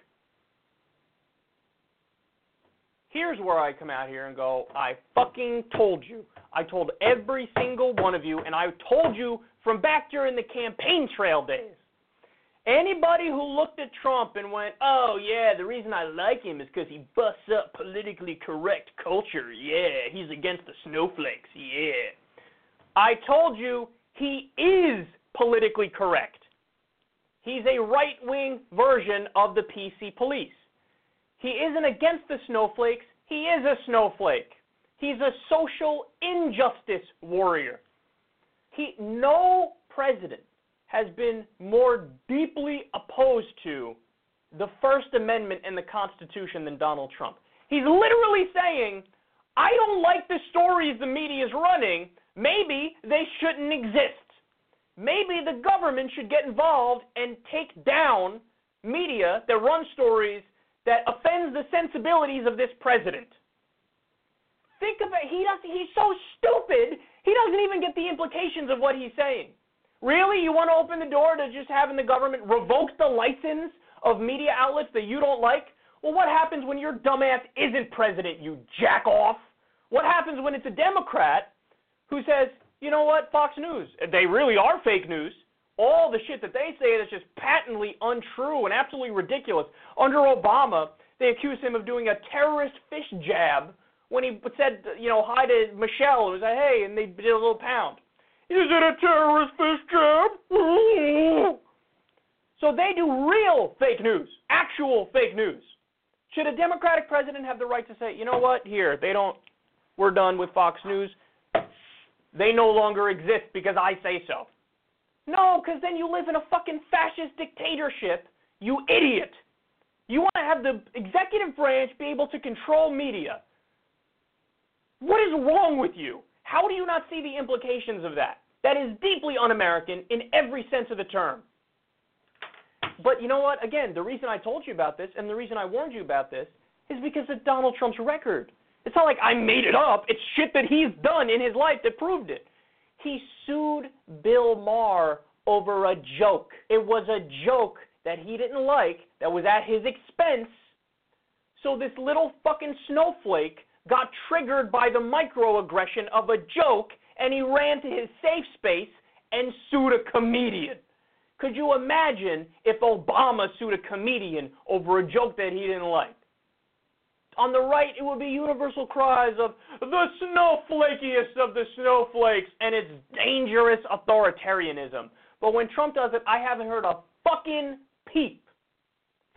Here's where I come out here and go, I fucking told you. I told every single one of you, and I told you from back during the campaign trail days. Anybody who looked at Trump and went, "Oh, yeah, the reason I like him is because he busts up politically correct culture. Yeah, he's against the snowflakes. Yeah." I told you he is politically correct. He's a right-wing version of the PC police. He isn't against the snowflakes. He is a snowflake. He's a social injustice warrior. No president has been more deeply opposed to the First Amendment and the Constitution than Donald Trump. He's literally saying, "I don't like the stories the media is running. Maybe they shouldn't exist. Maybe the government should get involved and take down media that run stories that offends the sensibilities of this president." Think of it. He's so stupid, he doesn't even get the implications of what he's saying. Really? You want to open the door to just having the government revoke the license of media outlets that you don't like? Well, what happens when your dumbass isn't president, you jack off? What happens when it's a Democrat who says, "You know what, Fox News, they really are fake news. All the shit that they say that's just patently untrue and absolutely ridiculous." Under Obama, they accused him of doing a terrorist fish jab when he said, hi to Michelle. It was like, "Hey," and they did a little pound. "Is it a terrorist fish jab?" So they do real fake news, actual fake news. Should a Democratic president have the right to say, "You know what, we're done with Fox News. They no longer exist because I say so"? No, because then you live in a fucking fascist dictatorship, you idiot. You want to have the executive branch be able to control media. What is wrong with you? How do you not see the implications of that? That is deeply un-American in every sense of the term. But you know what? Again, the reason I told you about this and the reason I warned you about this is because of Donald Trump's record. It's not like I made it up. It's shit that he's done in his life that proved it. He sued Bill Maher over a joke. It was a joke that he didn't like that was at his expense. So this little fucking snowflake got triggered by the microaggression of a joke, and he ran to his safe space and sued a comedian. Could you imagine if Obama sued a comedian over a joke that he didn't like? On the right, it would be universal cries of the snowflakiest of the snowflakes and its dangerous authoritarianism. But when Trump does it, I haven't heard a fucking peep.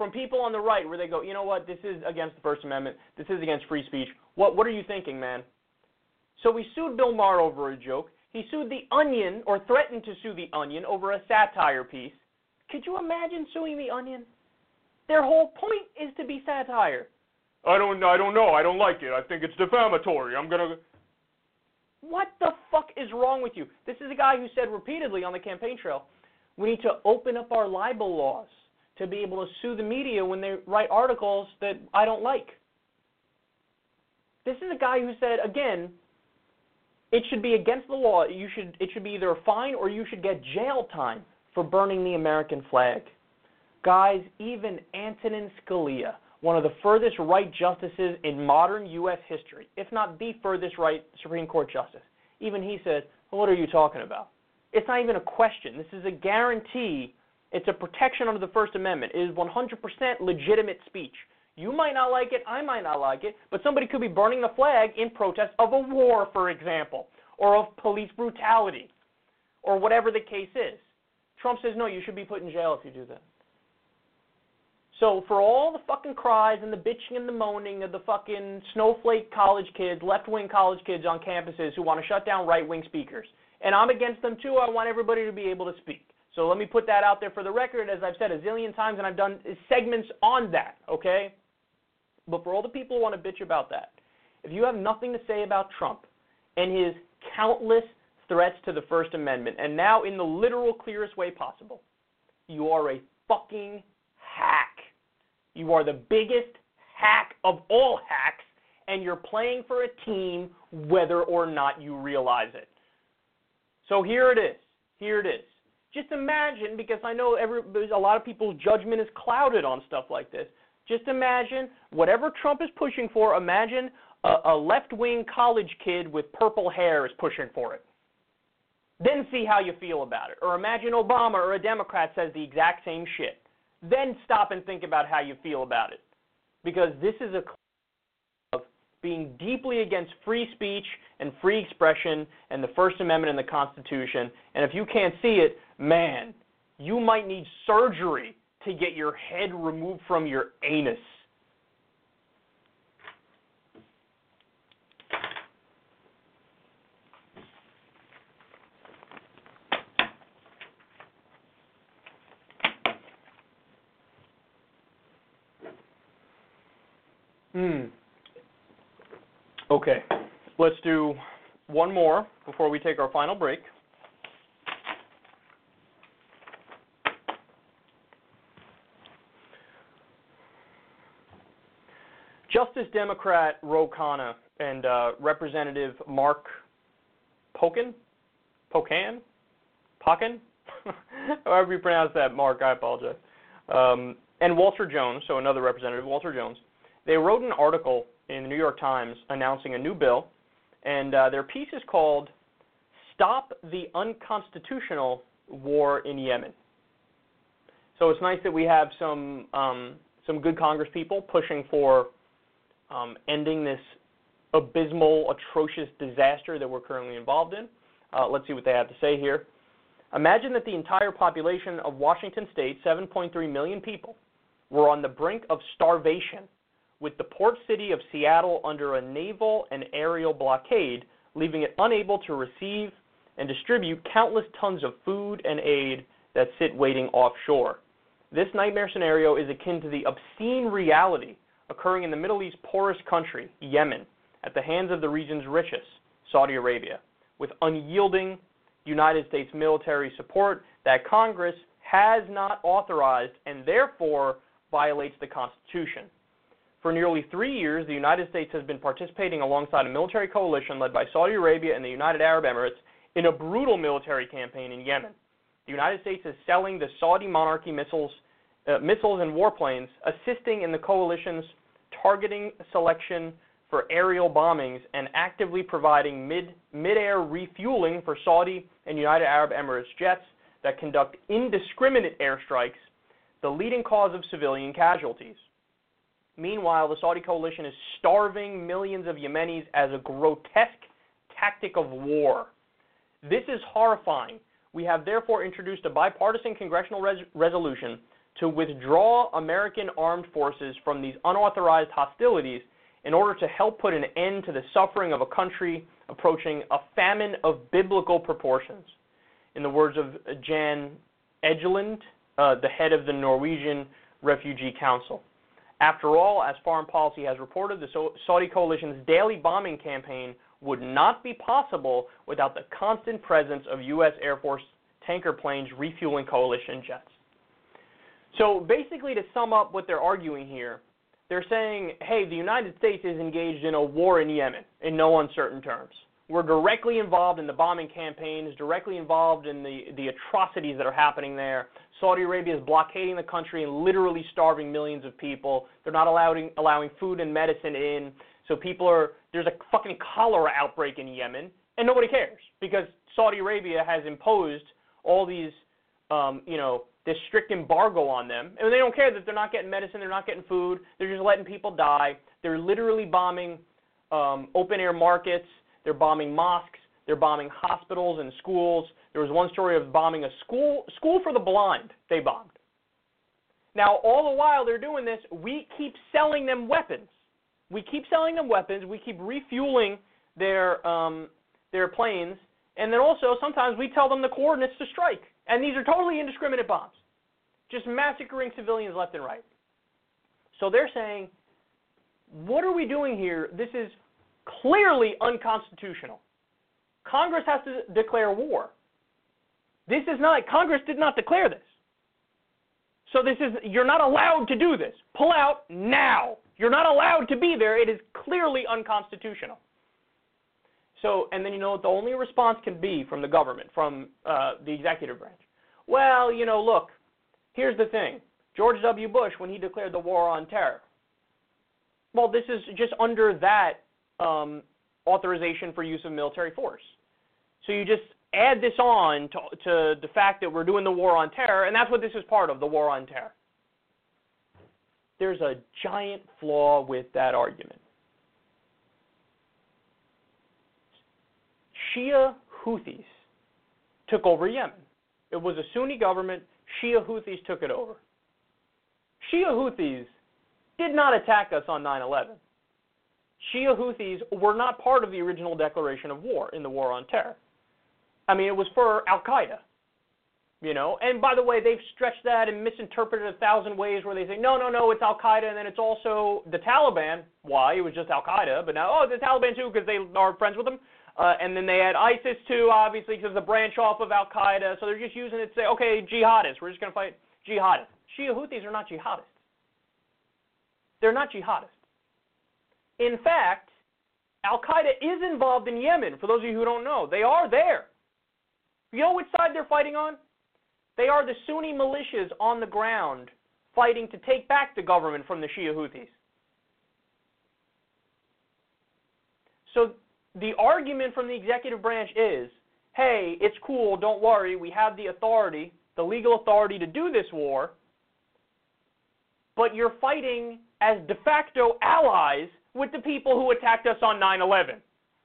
from people on the right where they go, you know what, this is against the First Amendment, this is against free speech. What are you thinking, man? So we sued Bill Maher over a joke. He sued The Onion, or threatened to sue The Onion, over a satire piece. Could you imagine suing The Onion? Their whole point is to be satire. I don't know. I don't like it. I think it's defamatory. I'm going to... What the fuck is wrong with you? This is a guy who said repeatedly on the campaign trail, we need to open up our libel laws to be able to sue the media when they write articles that I don't like. This is a guy who said, again, it should be against the law. It should be either a fine or you should get jail time for burning the American flag. Guys, even Antonin Scalia, one of the furthest right justices in modern U.S. history, if not the furthest right Supreme Court justice, even he said, what are you talking about? It's not even a question. This is a guarantee. It's a protection under the First Amendment. It is 100% legitimate speech. You might not like it, I might not like it, but somebody could be burning the flag in protest of a war, for example, or of police brutality, or whatever the case is. Trump says, no, you should be put in jail if you do that. So for all the fucking cries and the bitching and the moaning of the fucking snowflake college kids, left-wing college kids on campuses who want to shut down right-wing speakers, and I'm against them too, I want everybody to be able to speak. So let me put that out there for the record, as I've said a zillion times, and I've done segments on that, okay? But for all the people who want to bitch about that, if you have nothing to say about Trump and his countless threats to the First Amendment, and now in the literal clearest way possible, you are a fucking hack. You are the biggest hack of all hacks, and you're playing for a team whether or not you realize it. So here it is. Here it is. Just imagine, because I know a lot of people's judgment is clouded on stuff like this, just imagine whatever Trump is pushing for, imagine a left-wing college kid with purple hair is pushing for it. Then see how you feel about it. Or imagine Obama or a Democrat says the exact same shit. Then stop and think about how you feel about it. Because this is a of being deeply against free speech and free expression and the First Amendment and the Constitution. And if you can't see it, man, you might need surgery to get your head removed from your anus. Okay, let's do one more before we take our final break. Justice Democrat Ro Khanna and Representative Mark Pocan, however you pronounce that, Mark, I apologize, and Walter Jones, so another representative, Walter Jones, they wrote an article in the New York Times announcing a new bill, and their piece is called Stop the Unconstitutional War in Yemen. So it's nice that we have some good Congress people pushing for ending this abysmal, atrocious disaster that we're currently involved in. Let's see what they have to say here. Imagine that the entire population of Washington State, 7.3 million people, were on the brink of starvation, with the port city of Seattle under a naval and aerial blockade, leaving it unable to receive and distribute countless tons of food and aid that sit waiting offshore. This nightmare scenario is akin to the obscene reality occurring in the Middle East's poorest country, Yemen, at the hands of the region's richest, Saudi Arabia, with unyielding United States military support that Congress has not authorized and therefore violates the Constitution. For nearly 3 years, the United States has been participating alongside a military coalition led by Saudi Arabia and the United Arab Emirates in a brutal military campaign in Yemen. The United States is selling the Saudi monarchy missiles and warplanes, assisting in the coalition's targeting selection for aerial bombings, and actively providing mid-air refueling for Saudi and United Arab Emirates jets that conduct indiscriminate airstrikes, the leading cause of civilian casualties. Meanwhile, the Saudi coalition is starving millions of Yemenis as a grotesque tactic of war. This is horrifying. We have therefore introduced a bipartisan congressional resolution to withdraw American armed forces from these unauthorized hostilities in order to help put an end to the suffering of a country approaching a famine of biblical proportions. In the words of Jan Egeland, the head of the Norwegian Refugee Council. After all, as Foreign Policy has reported, the Saudi coalition's daily bombing campaign would not be possible without the constant presence of U.S. Air Force tanker planes refueling coalition jets. So basically, to sum up what they're arguing here, they're saying, hey, the United States is engaged in a war in Yemen in no uncertain terms. We're directly involved in the bombing campaigns, directly involved in the atrocities that are happening there. Saudi Arabia is blockading the country and literally starving millions of people. They're not allowing food and medicine in. So there's a fucking cholera outbreak in Yemen, and nobody cares because Saudi Arabia has imposed all these, this strict embargo on them. And they don't care that they're not getting medicine, they're not getting food, they're just letting people die. They're literally bombing open-air markets. They're bombing mosques. They're bombing hospitals and schools. There was one story of bombing a school for the blind. They bombed. Now, all the while they're doing this, we keep selling them weapons. We keep selling them weapons. We keep refueling their planes. And then also, sometimes we tell them the coordinates to strike. And these are totally indiscriminate bombs, just massacring civilians left and right. So they're saying, what are we doing here? This is clearly unconstitutional. Congress has to declare war. This is not, Congress did not declare this. So you're not allowed to do this. Pull out now. You're not allowed to be there. It is clearly unconstitutional. So, and then you know what the only response can be from the government, from the executive branch? Well, look, here's the thing. George W. Bush, when he declared the war on terror, well, this is just under that authorization for use of military force. So you just add this on to the fact that we're doing the war on terror, and that's what this is part of, the war on terror. There's a giant flaw with that argument. Shia Houthis took over Yemen. It was a Sunni government. Shia Houthis took it over. Shia Houthis did not attack us on 9/11. Shia Houthis were not part of the original declaration of war in the war on terror. I mean, it was for Al-Qaeda, And by the way, they've stretched that and misinterpreted it 1,000 ways where they say, no, it's Al-Qaeda, and then it's also the Taliban. Why? It was just Al-Qaeda. But now, the Taliban too, because they are friends with them. And then they had ISIS too, obviously, because it's a branch off of Al-Qaeda. So they're just using it to say, okay, jihadists. We're just going to fight jihadists. Shia Houthis are not jihadists. They're not jihadists. In fact, Al-Qaeda is involved in Yemen, for those of you who don't know. They are there. You know which side they're fighting on? They are the Sunni militias on the ground fighting to take back the government from the Shia Houthis. So the argument from the executive branch is, hey, it's cool, don't worry, we have the authority, the legal authority to do this war, but you're fighting as de facto allies with the people who attacked us on 9/11.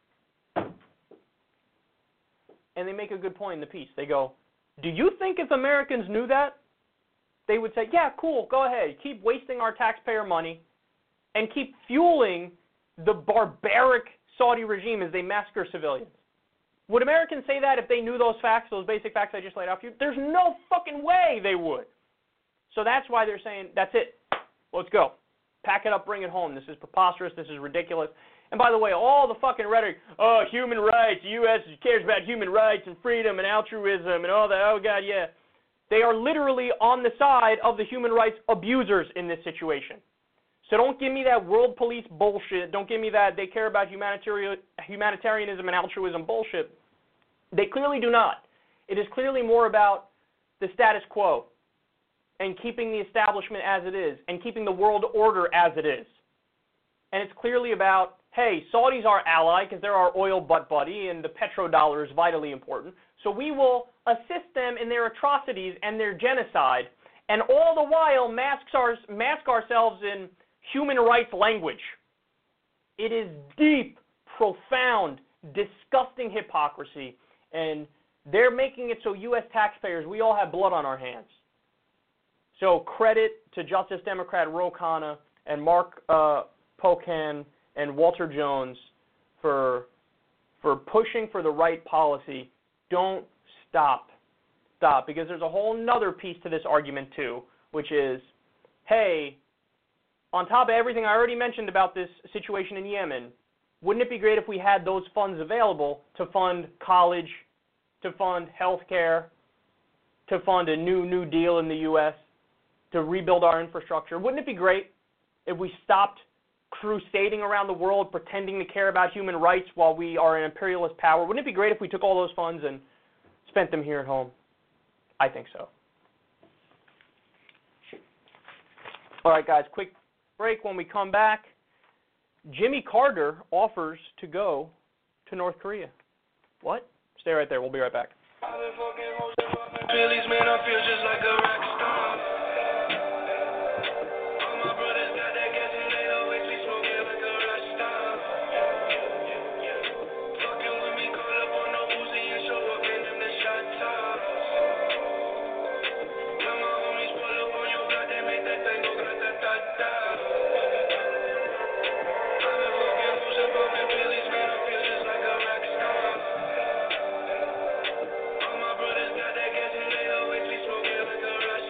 And they make a good point in the piece. They go, do you think if Americans knew that, they would say, yeah, cool, go ahead, keep wasting our taxpayer money and keep fueling the barbaric Saudi regime as they massacre civilians? Would Americans say that if they knew those facts, those basic facts I just laid out for you? There's no fucking way they would. So that's why they're saying, that's it, let's go. Pack it up, bring it home. This is preposterous, this is ridiculous. And by the way, all the fucking rhetoric, human rights, the U.S. cares about human rights and freedom and altruism and all that, oh God, yeah. They are literally on the side of the human rights abusers in this situation. So don't give me that world police bullshit. Don't give me that they care about humanitarianism and altruism bullshit. They clearly do not. It is clearly more about the status quo and keeping the establishment as it is and keeping the world order as it is. And it's clearly about, hey, Saudis are ally because they're our oil butt buddy and the petrodollar is vitally important. So we will assist them in their atrocities and their genocide and all the while mask ourselves in human rights language. It is deep, profound, disgusting hypocrisy, and they're making it so U.S. taxpayers, we all have blood on our hands. So credit to Justice Democrat Ro Khanna and Mark Pocan and Walter Jones for pushing for the right policy. Don't stop, because there's a whole nother piece to this argument too, which is, hey, on top of everything I already mentioned about this situation in Yemen, wouldn't it be great if we had those funds available to fund college, to fund health care, to fund a new deal in the U.S., to rebuild our infrastructure? Wouldn't it be great if we stopped crusading around the world pretending to care about human rights while we are an imperialist power? Wouldn't it be great if we took all those funds and spent them here at home? I think so. All right, guys, quick break. When we come back, Jimmy Carter offers to go to North Korea. What? Stay right there. We'll be right back. Billy's man, I feel just like a rock star. All my brothers got that gas and they always be smoking like a rock star. Fucking with me, call up on the Uzi and show up in them the shot tops. When my homies pull up on your block, they make that thing go grata-ta-ta. I've been fucking hoes and bumping Billy's man, I feel just like a rock star. All my brothers got that gas and they always be smoking like a rock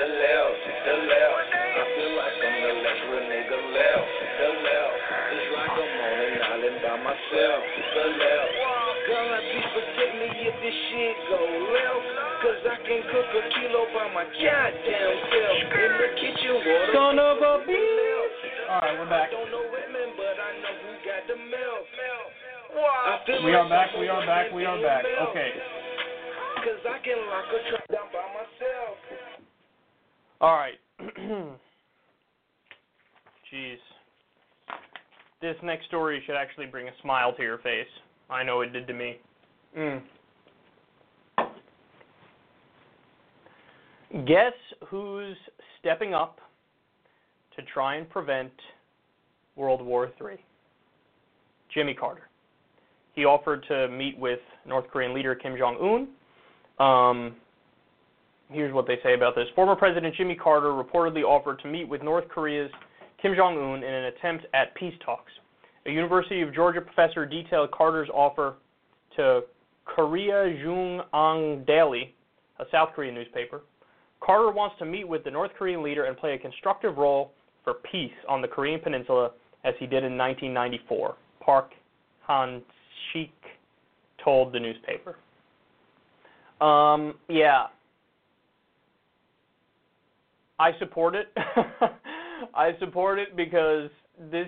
the left, the left. I feel like I'm the last real nigga left, the left. It's like I'm on an island by myself, the left. God, please protect me if this shit go left, cause I can cook a kilo by my goddamn self. In the kitchen, water. Son of a bitch. All right, we're back. I don't know women, but I know who got the milk. We are back. Okay. Cause I can lock a truck down by myself. All right. Jeez. This next story should actually bring a smile to your face. I know it did to me. Guess who's stepping up to try and prevent World War III? Jimmy Carter. He offered to meet with North Korean leader Kim Jong-un. Here's what they say about this. Former President Jimmy Carter reportedly offered to meet with North Korea's Kim Jong-un in an attempt at peace talks. A University of Georgia professor detailed Carter's offer to Korea Jung-ang Daily, a South Korean newspaper. Carter wants to meet with the North Korean leader and play a constructive role for peace on the Korean Peninsula as he did in 1994, Park Han-sik told the newspaper. Yeah. I support it. I support it because this,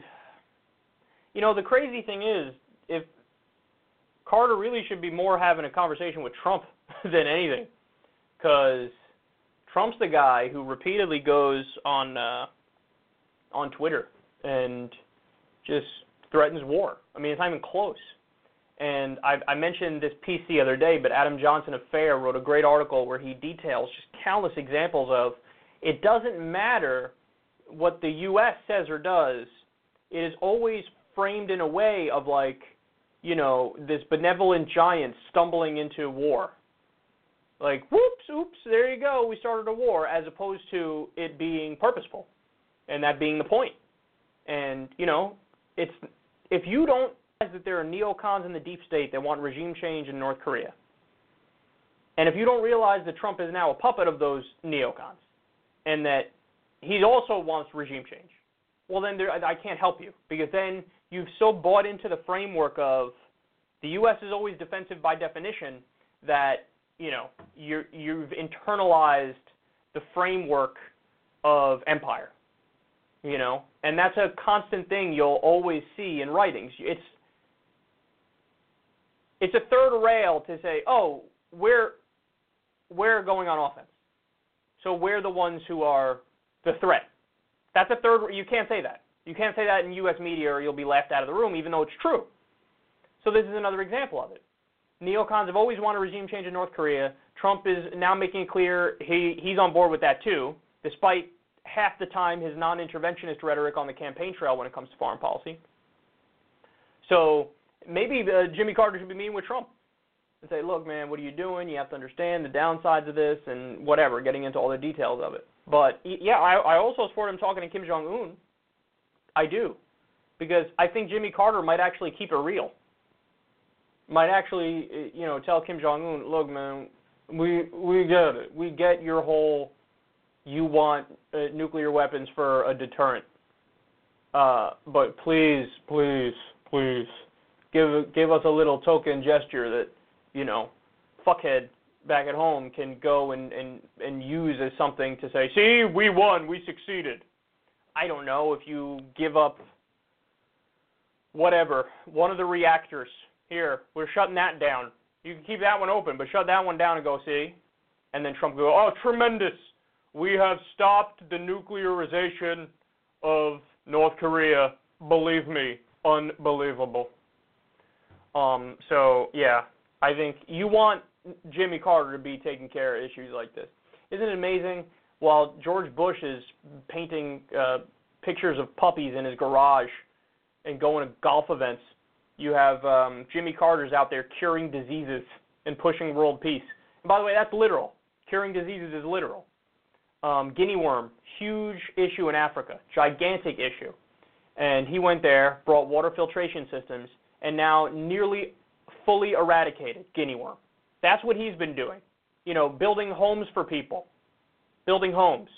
the crazy thing is, if Carter really should be more having a conversation with Trump than anything, because Trump's the guy who repeatedly goes on Twitter and just threatens war. I mean, it's not even close. And I mentioned this piece the other day, but Adam Johnson of FAIR wrote a great article where he details just countless examples of it doesn't matter what the U.S. says or does. It is always framed in a way of this benevolent giant stumbling into war. Like, whoops, oops, there you go, we started a war, as opposed to it being purposeful, and that being the point. And, it's if you don't realize that there are neocons in the deep state that want regime change in North Korea, and if you don't realize that Trump is now a puppet of those neocons, and that he also wants regime change, well, then I can't help you, because then you've so bought into the framework of the U.S. is always defensive by definition that you've internalized the framework of empire, and that's a constant thing you'll always see in writings. It's a third rail to say, oh, we're going on offense, so we're the ones who are the threat. That's a third. You can't say that. You can't say that in U.S. media, or you'll be laughed out of the room, even though it's true. So this is another example of it. Neocons have always wanted regime change in North Korea. Trump is now making it clear he's on board with that too, despite half the time his non-interventionist rhetoric on the campaign trail when it comes to foreign policy. So maybe Jimmy Carter should be meeting with Trump and say, look, man, what are you doing? You have to understand the downsides of this and whatever, getting into all the details of it. But, yeah, I also support him talking to Kim Jong-un. I do. Because I think Jimmy Carter might actually keep it real. Might actually, tell Kim Jong-un, look, man, we get it. We get your whole, you want nuclear weapons for a deterrent. But please, give us a little token gesture that, fuckhead back at home can go and use as something to say, see, we won, we succeeded. I don't know, if you give up whatever, one of the reactors, here, we're shutting that down. You can keep that one open, but shut that one down and go, see? And then Trump go, oh, tremendous. We have stopped the nuclearization of North Korea. Believe me, unbelievable. So, yeah, I think you want Jimmy Carter to be taking care of issues like this. Isn't it amazing? While George Bush is painting pictures of puppies in his garage and going to golf events, you have Jimmy Carter's out there curing diseases and pushing world peace. And by the way, that's literal. Curing diseases is literal. Guinea worm, huge issue in Africa, gigantic issue. And he went there, brought water filtration systems, and now nearly fully eradicated guinea worm. That's what he's been doing. Building homes for people. building homes.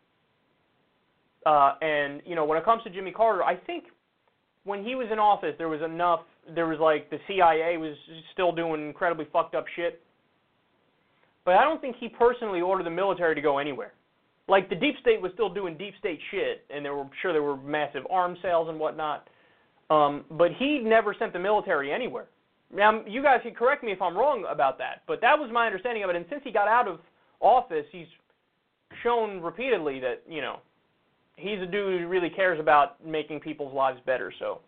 And, you know, when it comes to Jimmy Carter, I think when he was in office, there was like the CIA was still doing incredibly fucked up shit. But I don't think he personally ordered the military to go anywhere. Like, the deep state was still doing deep state shit, and there were massive arms sales and whatnot. But he never sent the military anywhere. Now, you guys can correct me if I'm wrong about that, but that was my understanding of it. And since he got out of office, he's shown repeatedly that, you know, he's a dude who really cares about making people's lives better. So,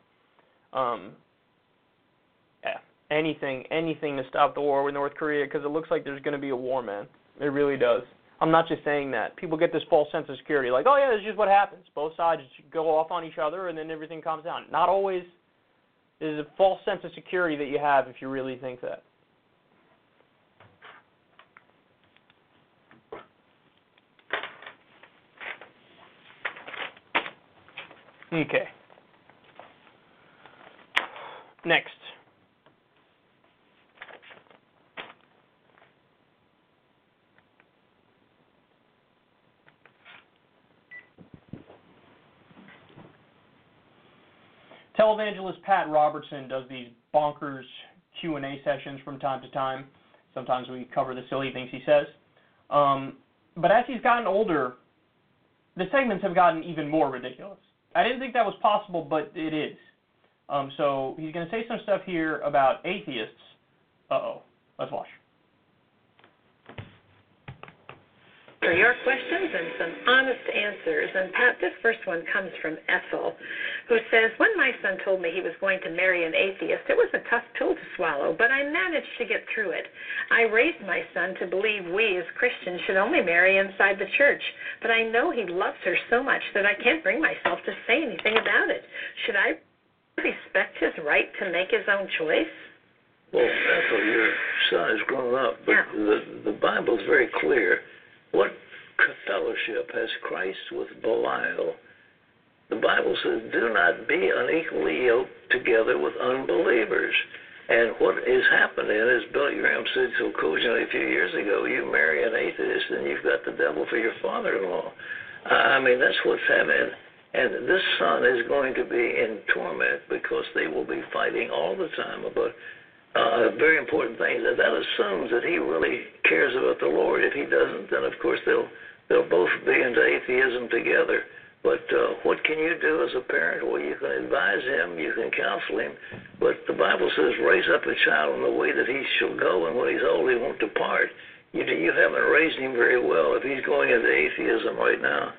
yeah, anything to stop the war with North Korea, because it looks like there's going to be a war, man. It really does. I'm not just saying that. People get this false sense of security, like, oh yeah, this is just what happens. Both sides go off on each other, and then everything calms down. Not always. There's a false sense of security that you have if you really think that. Okay. Next. Televangelist Pat Robertson does these bonkers Q&A sessions from time to time. Sometimes we cover the silly things he says. But as he's gotten older, the segments have gotten even more ridiculous. I didn't think that was possible, but it is. So he's going to say some stuff here about atheists. Uh-oh. Let's watch. For your questions and some honest answers. And Pat, this first one comes from Ethel, who says, when my son told me he was going to marry an atheist, it was a tough pill to swallow, but I managed to get through it. I raised my son to believe we as Christians should only marry inside the church, but I know he loves her so much that I can't bring myself to say anything about it. Should I respect his right to make his own choice? Well, Ethel, your son has grown up, but the Bible is very clear. What fellowship has Christ with Belial? The Bible says, do not be unequally yoked together with unbelievers. And what is happening is, Billy Graham said so cogently a few years ago, you marry an atheist and you've got the devil for your father-in-law. I mean, that's what's happening. And this son is going to be in torment because they will be fighting all the time about a very important thing. That assumes that he really cares about the Lord. If he doesn't, then of course they'll both be into atheism together. But what can you do as a parent? Well, you can advise him, you can counsel him, but the Bible says raise up a child in the way that he shall go, and when he's old he won't depart. You haven't raised him very well if he's going into atheism right now.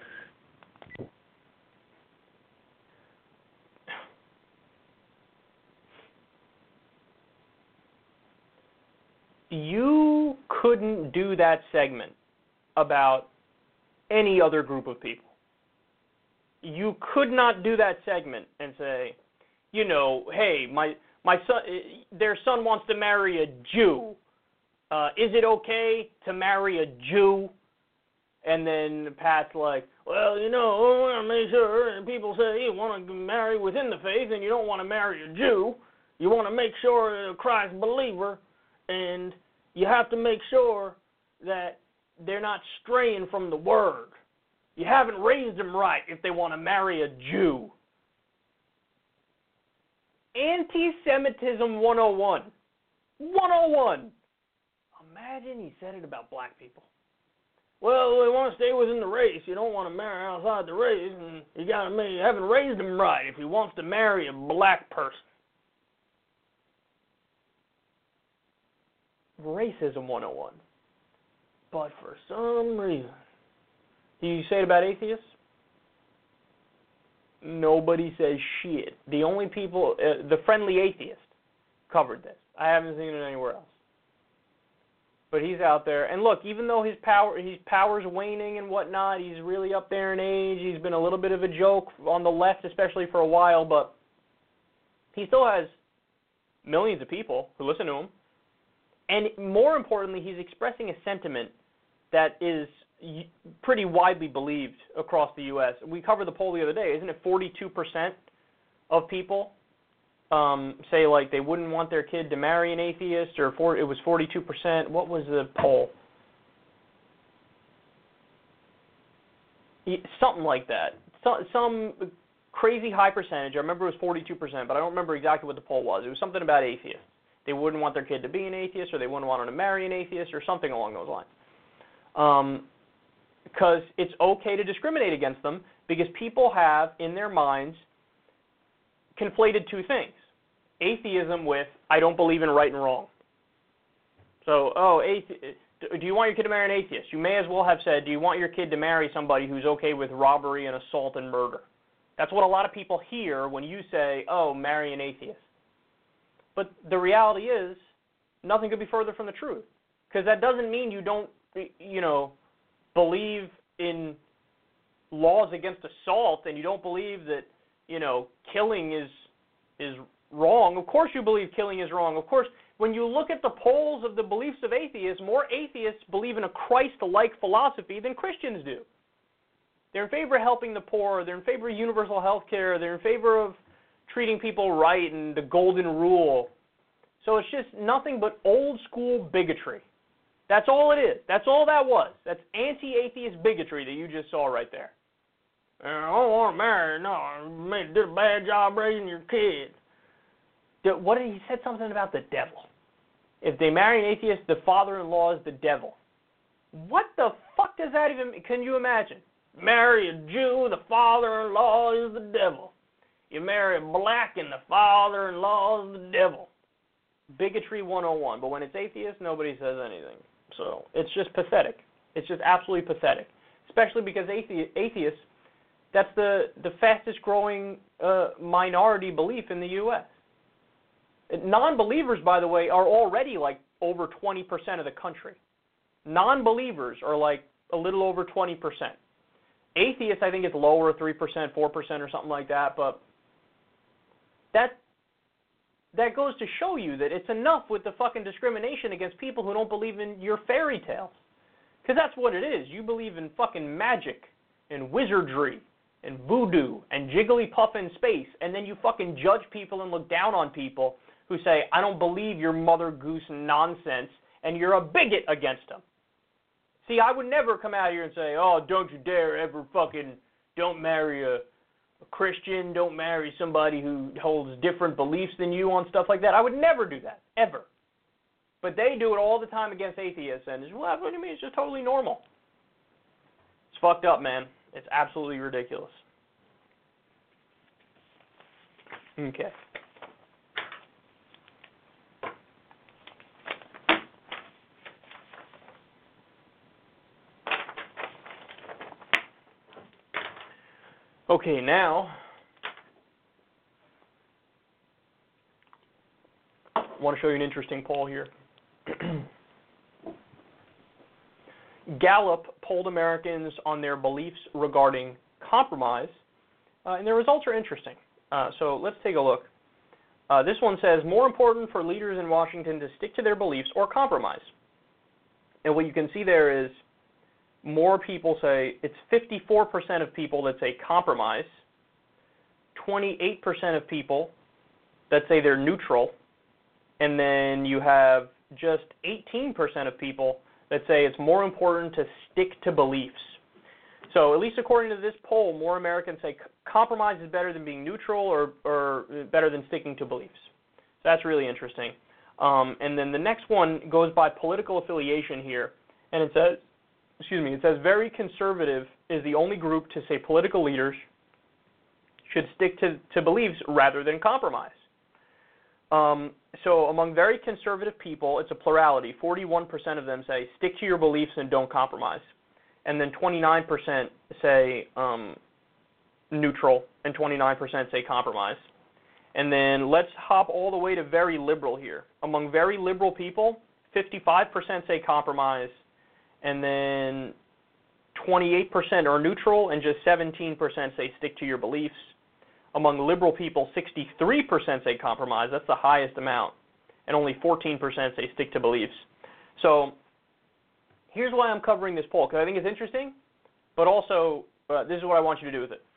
You couldn't do that segment about any other group of people. You could not do that segment and say, you know, hey, my son, their son wants to marry a Jew. Is it okay to marry a Jew? And then Pat's like, well, you know, I want to make sure, and people say you want to marry within the faith and you don't want to marry a Jew. You want to make sure they're a Christ believer, and you have to make sure that they're not straying from the Word. You haven't raised them right if they want to marry a Jew. Anti-Semitism 101. 101. Imagine he said it about black people. Well, they want to stay within the race. You don't want to marry outside the race, and you haven't raised him right if he wants to marry a black person. Racism 101. But for some reason, you say it about atheists? Nobody says shit. The only people, the Friendly Atheist covered this. I haven't seen it anywhere else. But he's out there. And look, even though his power's waning and whatnot, he's really up there in age. He's been a little bit of a joke on the left, especially for a while, but he still has millions of people who listen to him. And more importantly, he's expressing a sentiment that is pretty widely believed across the U.S. We covered the poll the other day. Isn't it 42% of people say like they wouldn't want their kid to marry an atheist, or it was 42%. What was the poll? Something like that. Some crazy high percentage. I remember it was 42%, but I don't remember exactly what the poll was. It was something about atheists. They wouldn't want their kid to be an atheist, or they wouldn't want them to marry an atheist, or something along those lines. Because it's okay to discriminate against them, because people have, in their minds, conflated two things. Atheism with, I don't believe in right and wrong. So, do you want your kid to marry an atheist? You may as well have said, do you want your kid to marry somebody who's okay with robbery and assault and murder? That's what a lot of people hear when you say, oh, marry an atheist. But the reality is, nothing could be further from the truth. Because that doesn't mean you don't, believe in laws against assault, and you don't believe that, killing is wrong. Of course you believe killing is wrong. Of course, when you look at the polls of the beliefs of atheists, more atheists believe in a Christ-like philosophy than Christians do. They're in favor of helping the poor. They're in favor of universal health care. They're in favor of treating people right and the golden rule. So it's just nothing but old-school bigotry. That's all it is. That's all that was. That's anti-atheist bigotry that you just saw right there. I don't want to marry. No, I did a bad job raising your kid. He said something about the devil. If they marry an atheist, the father-in-law is the devil. What the fuck does that even mean? Can you imagine? Marry a Jew, the father-in-law is the devil. You marry a black and the father-in-law is the devil. Bigotry 101. But when it's atheist, nobody says anything. So it's just pathetic. It's just absolutely pathetic. Especially because atheists, that's the fastest growing minority belief in the U.S. Non-believers, by the way, are already like over 20% of the country. Non-believers are like a little over 20%. Atheists, I think it's lower, 3%, 4% or something like that, but that goes to show you that it's enough with the fucking discrimination against people who don't believe in your fairy tales. Because that's what it is. You believe in fucking magic and wizardry and voodoo and Jigglypuff in space, and then you fucking judge people and look down on people who say, I don't believe your Mother Goose nonsense, and you're a bigot against them. See, I would never come out here and say, oh, don't you dare ever fucking, don't marry a Christian, don't marry somebody who holds different beliefs than you on stuff like that. I would never do that, ever. But they do it all the time against atheists, and it's, well, what do you mean? It's just totally normal. It's fucked up, man. It's absolutely ridiculous. Okay. Okay, now I want to show you an interesting poll here. Gallup polled Americans on their beliefs regarding compromise, and the results are interesting. So let's take a look. This one says, more important for leaders in Washington to stick to their beliefs or compromise. And what you can see there is more people say, it's 54% of people that say compromise, 28% of people that say they're neutral, and then you have just 18% of people that say it's more important to stick to beliefs. So at least according to this poll, more Americans say compromise is better than being neutral or better than sticking to beliefs. So that's really interesting. And then the next one goes by political affiliation here, and it says, it says very conservative is the only group to say political leaders should stick to beliefs rather than compromise. So among very conservative people, it's a plurality. 41% of them say stick to your beliefs and don't compromise. And then 29% say neutral, and 29% say compromise. And then let's hop all the way to very liberal here. Among very liberal people, 55% say compromise, and then 28% are neutral, and just 17% say stick to your beliefs. Among liberal people, 63% say compromise. That's the highest amount. And only 14% say stick to beliefs. So here's why I'm covering this poll, because I think it's interesting, but also this is what I want you to do with it.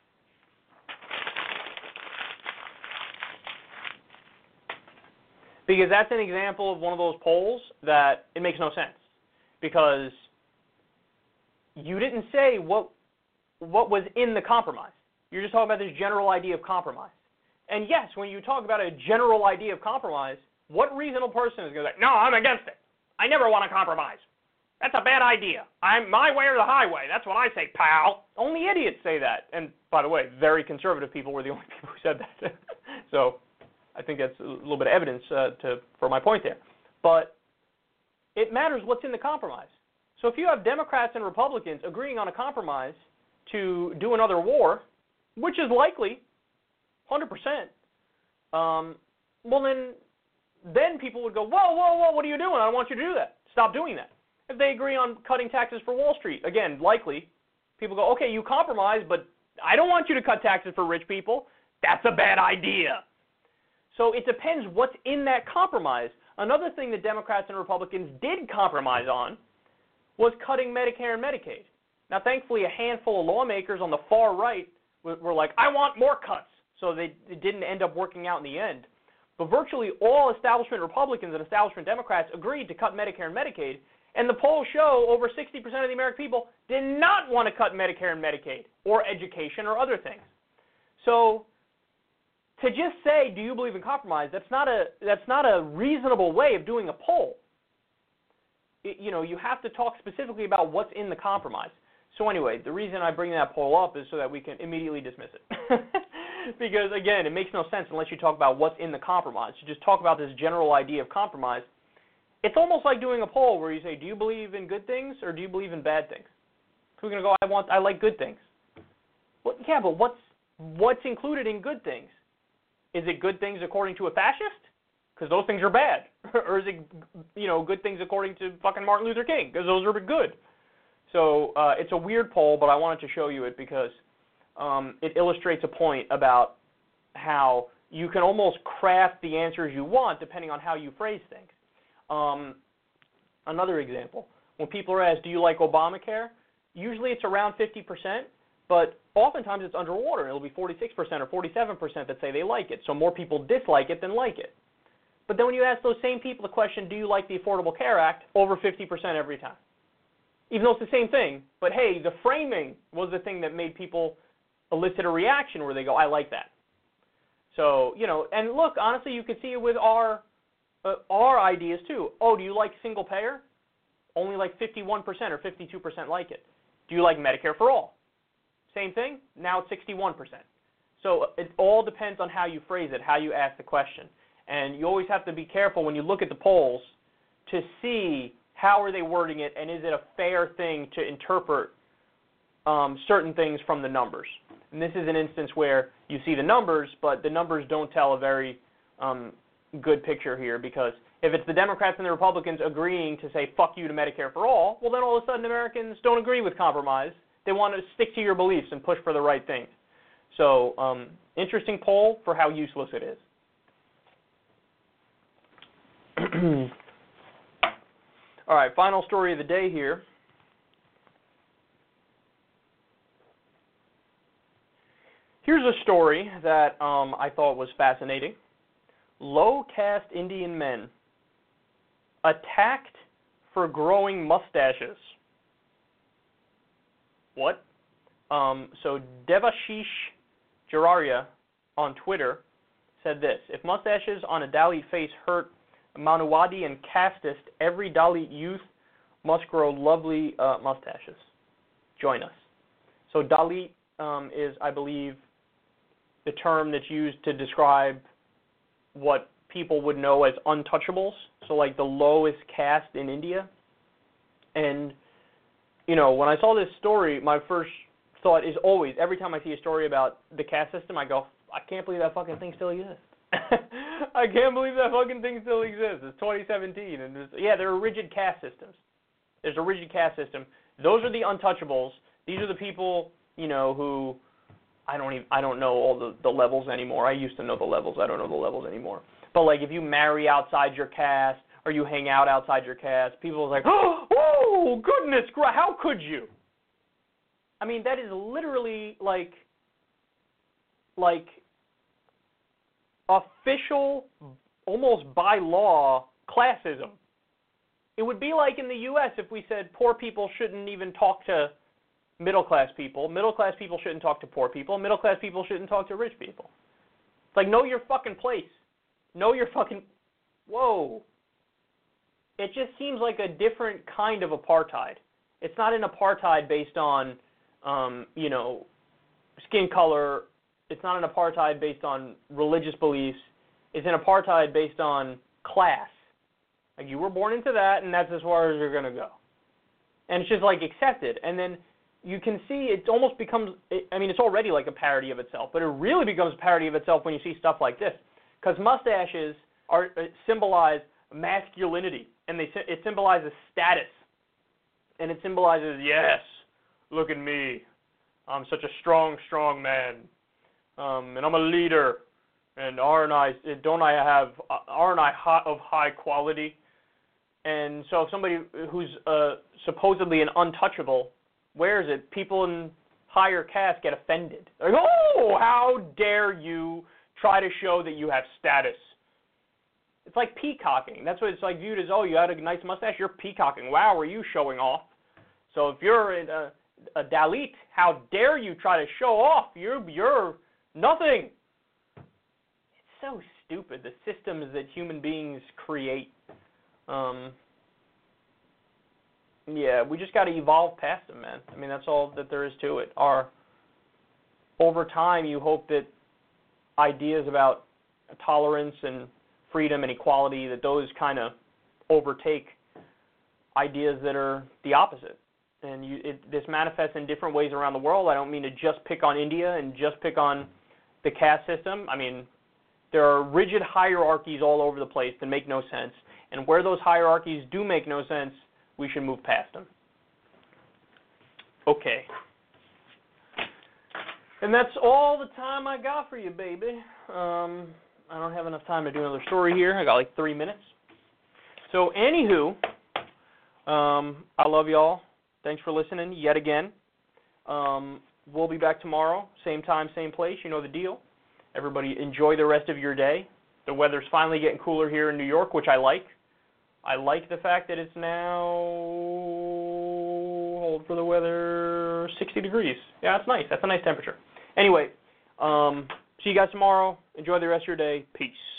Because that's an example of one of those polls that it makes no sense. Because you didn't say what what was in the compromise. You're just talking about this general idea of compromise. And yes, when you talk about a general idea of compromise, what reasonable person is going to say, no, I'm against it. I never want to compromise. That's a bad idea. I'm my way or the highway. That's what I say, pal. Only idiots say that. And by the way, very conservative people were the only people who said that. So I think that's a little bit of evidence for my point there. But it matters what's in the compromise. So if you have Democrats and Republicans agreeing on a compromise to do another war, which is likely, 100%, well then people would go, whoa, what are you doing? I don't want you to do that. Stop doing that. If they agree on cutting taxes for Wall Street, again, likely, people go, okay, you compromise, but I don't want you to cut taxes for rich people. That's a bad idea. So it depends what's in that compromise. Another thing that Democrats and Republicans did compromise on was cutting Medicare and Medicaid. Now, thankfully, a handful of lawmakers on the far right were like, I want more cuts. So it didn't end up working out in the end. But virtually all establishment Republicans and establishment Democrats agreed to cut Medicare and Medicaid. And the polls show over 60% of the American people did not want to cut Medicare and Medicaid or education or other things. So to just say, do you believe in compromise, that's not a reasonable way of doing a poll. You have to talk specifically about what's in the compromise. So anyway, the reason I bring that poll up is so that we can immediately dismiss it. Because, again, it makes no sense unless you talk about what's in the compromise. You just talk about this general idea of compromise. It's almost like doing a poll where you say, do you believe in good things or do you believe in bad things? Who's going to go, I like good things. Well, yeah, but what's included in good things? Is it good things according to a fascist? Because those things are bad. Or is it, good things according to fucking Martin Luther King? Because those are good. So it's a weird poll, but I wanted to show you it because it illustrates a point about how you can almost craft the answers you want depending on how you phrase things. Another example, when people are asked, do you like Obamacare? Usually it's around 50%, but oftentimes it's underwater. It'll be 46% or 47% that say they like it. So more people dislike it than like it. But then when you ask those same people the question, do you like the Affordable Care Act, over 50% every time. Even though it's the same thing, but hey, the framing was the thing that made people elicit a reaction where they go, I like that. So, and look, honestly, you could see it with our ideas too. Oh, do you like single payer? Only like 51% or 52% like it. Do you like Medicare for all? Same thing, now it's 61%. So it all depends on how you phrase it, how you ask the question. And you always have to be careful when you look at the polls to see how are they wording it and is it a fair thing to interpret certain things from the numbers. And this is an instance where you see the numbers, but the numbers don't tell a very good picture here, because if it's the Democrats and the Republicans agreeing to say fuck you to Medicare for all, well then all of a sudden Americans don't agree with compromise. They want to stick to your beliefs and push for the right things. So interesting poll for how useless it is. All right, final story of the day here. Here's a story that I thought was fascinating. Low caste Indian men attacked for growing mustaches. What? So Devashish Jararia on Twitter said this: if mustaches on a Dalit face hurt Manuwadi and casteist, every Dalit youth must grow lovely mustaches. Join us. So Dalit is, I believe, the term that's used to describe what people would know as untouchables, so like the lowest caste in India. And, when I saw this story, my first thought is always, every time I see a story about the caste system, I go, I can't believe that fucking thing still exists. I can't believe that fucking thing still exists. It's 2017, and there are rigid caste systems. There's a rigid caste system. Those are the untouchables. These are the people, who I don't know all the levels anymore. I used to know the levels. I don't know the levels anymore. But like if you marry outside your caste or you hang out outside your caste, people are like, oh goodness, how could you? I mean, that is literally like official, almost by law, classism. It would be like in the U.S. if we said poor people shouldn't even talk to middle-class people. Middle-class people shouldn't talk to poor people. Middle-class people shouldn't talk to rich people. It's like, know your fucking place. Know your fucking... Whoa. It just seems like a different kind of apartheid. It's not an apartheid based on, skin color. It's not an apartheid based on religious beliefs. It's an apartheid based on class. Like, you were born into that, and that's as far as you're going to go. And it's just, like, accepted. And then you can see it almost becomes, it's already like a parody of itself, but it really becomes a parody of itself when you see stuff like this. Because mustaches symbolize masculinity, and it symbolizes status. And it symbolizes, yes, look at me. I'm such a strong, strong man. And I'm a leader. And aren't I of high quality? And so if somebody who's supposedly an untouchable wears it, people in higher caste get offended. Like, oh, how dare you try to show that you have status? It's like peacocking. That's what it's like viewed as, oh, you had a nice mustache, you're peacocking. Wow, are you showing off? So if you're a Dalit, how dare you try to show off? You're nothing. It's so stupid, the systems that human beings create. We just got to evolve past them, man. That's all that there is to it. Over time, you hope that ideas about tolerance and freedom and equality, that those kind of overtake ideas that are the opposite. And this manifests in different ways around the world. I don't mean to just pick on India and just pick on the caste system. There are rigid hierarchies all over the place that make no sense. And where those hierarchies do make no sense, we should move past them. Okay. And that's all the time I got for you, baby. I don't have enough time to do another story here. I got like 3 minutes. So, anywho, I love y'all. Thanks for listening yet again. We'll be back tomorrow, same time, same place. You know the deal. Everybody enjoy the rest of your day. The weather's finally getting cooler here in New York, which I like. I like the fact that it's now, hold for the weather, 60 degrees. Yeah, that's nice. That's a nice temperature. Anyway, see you guys tomorrow. Enjoy the rest of your day. Peace.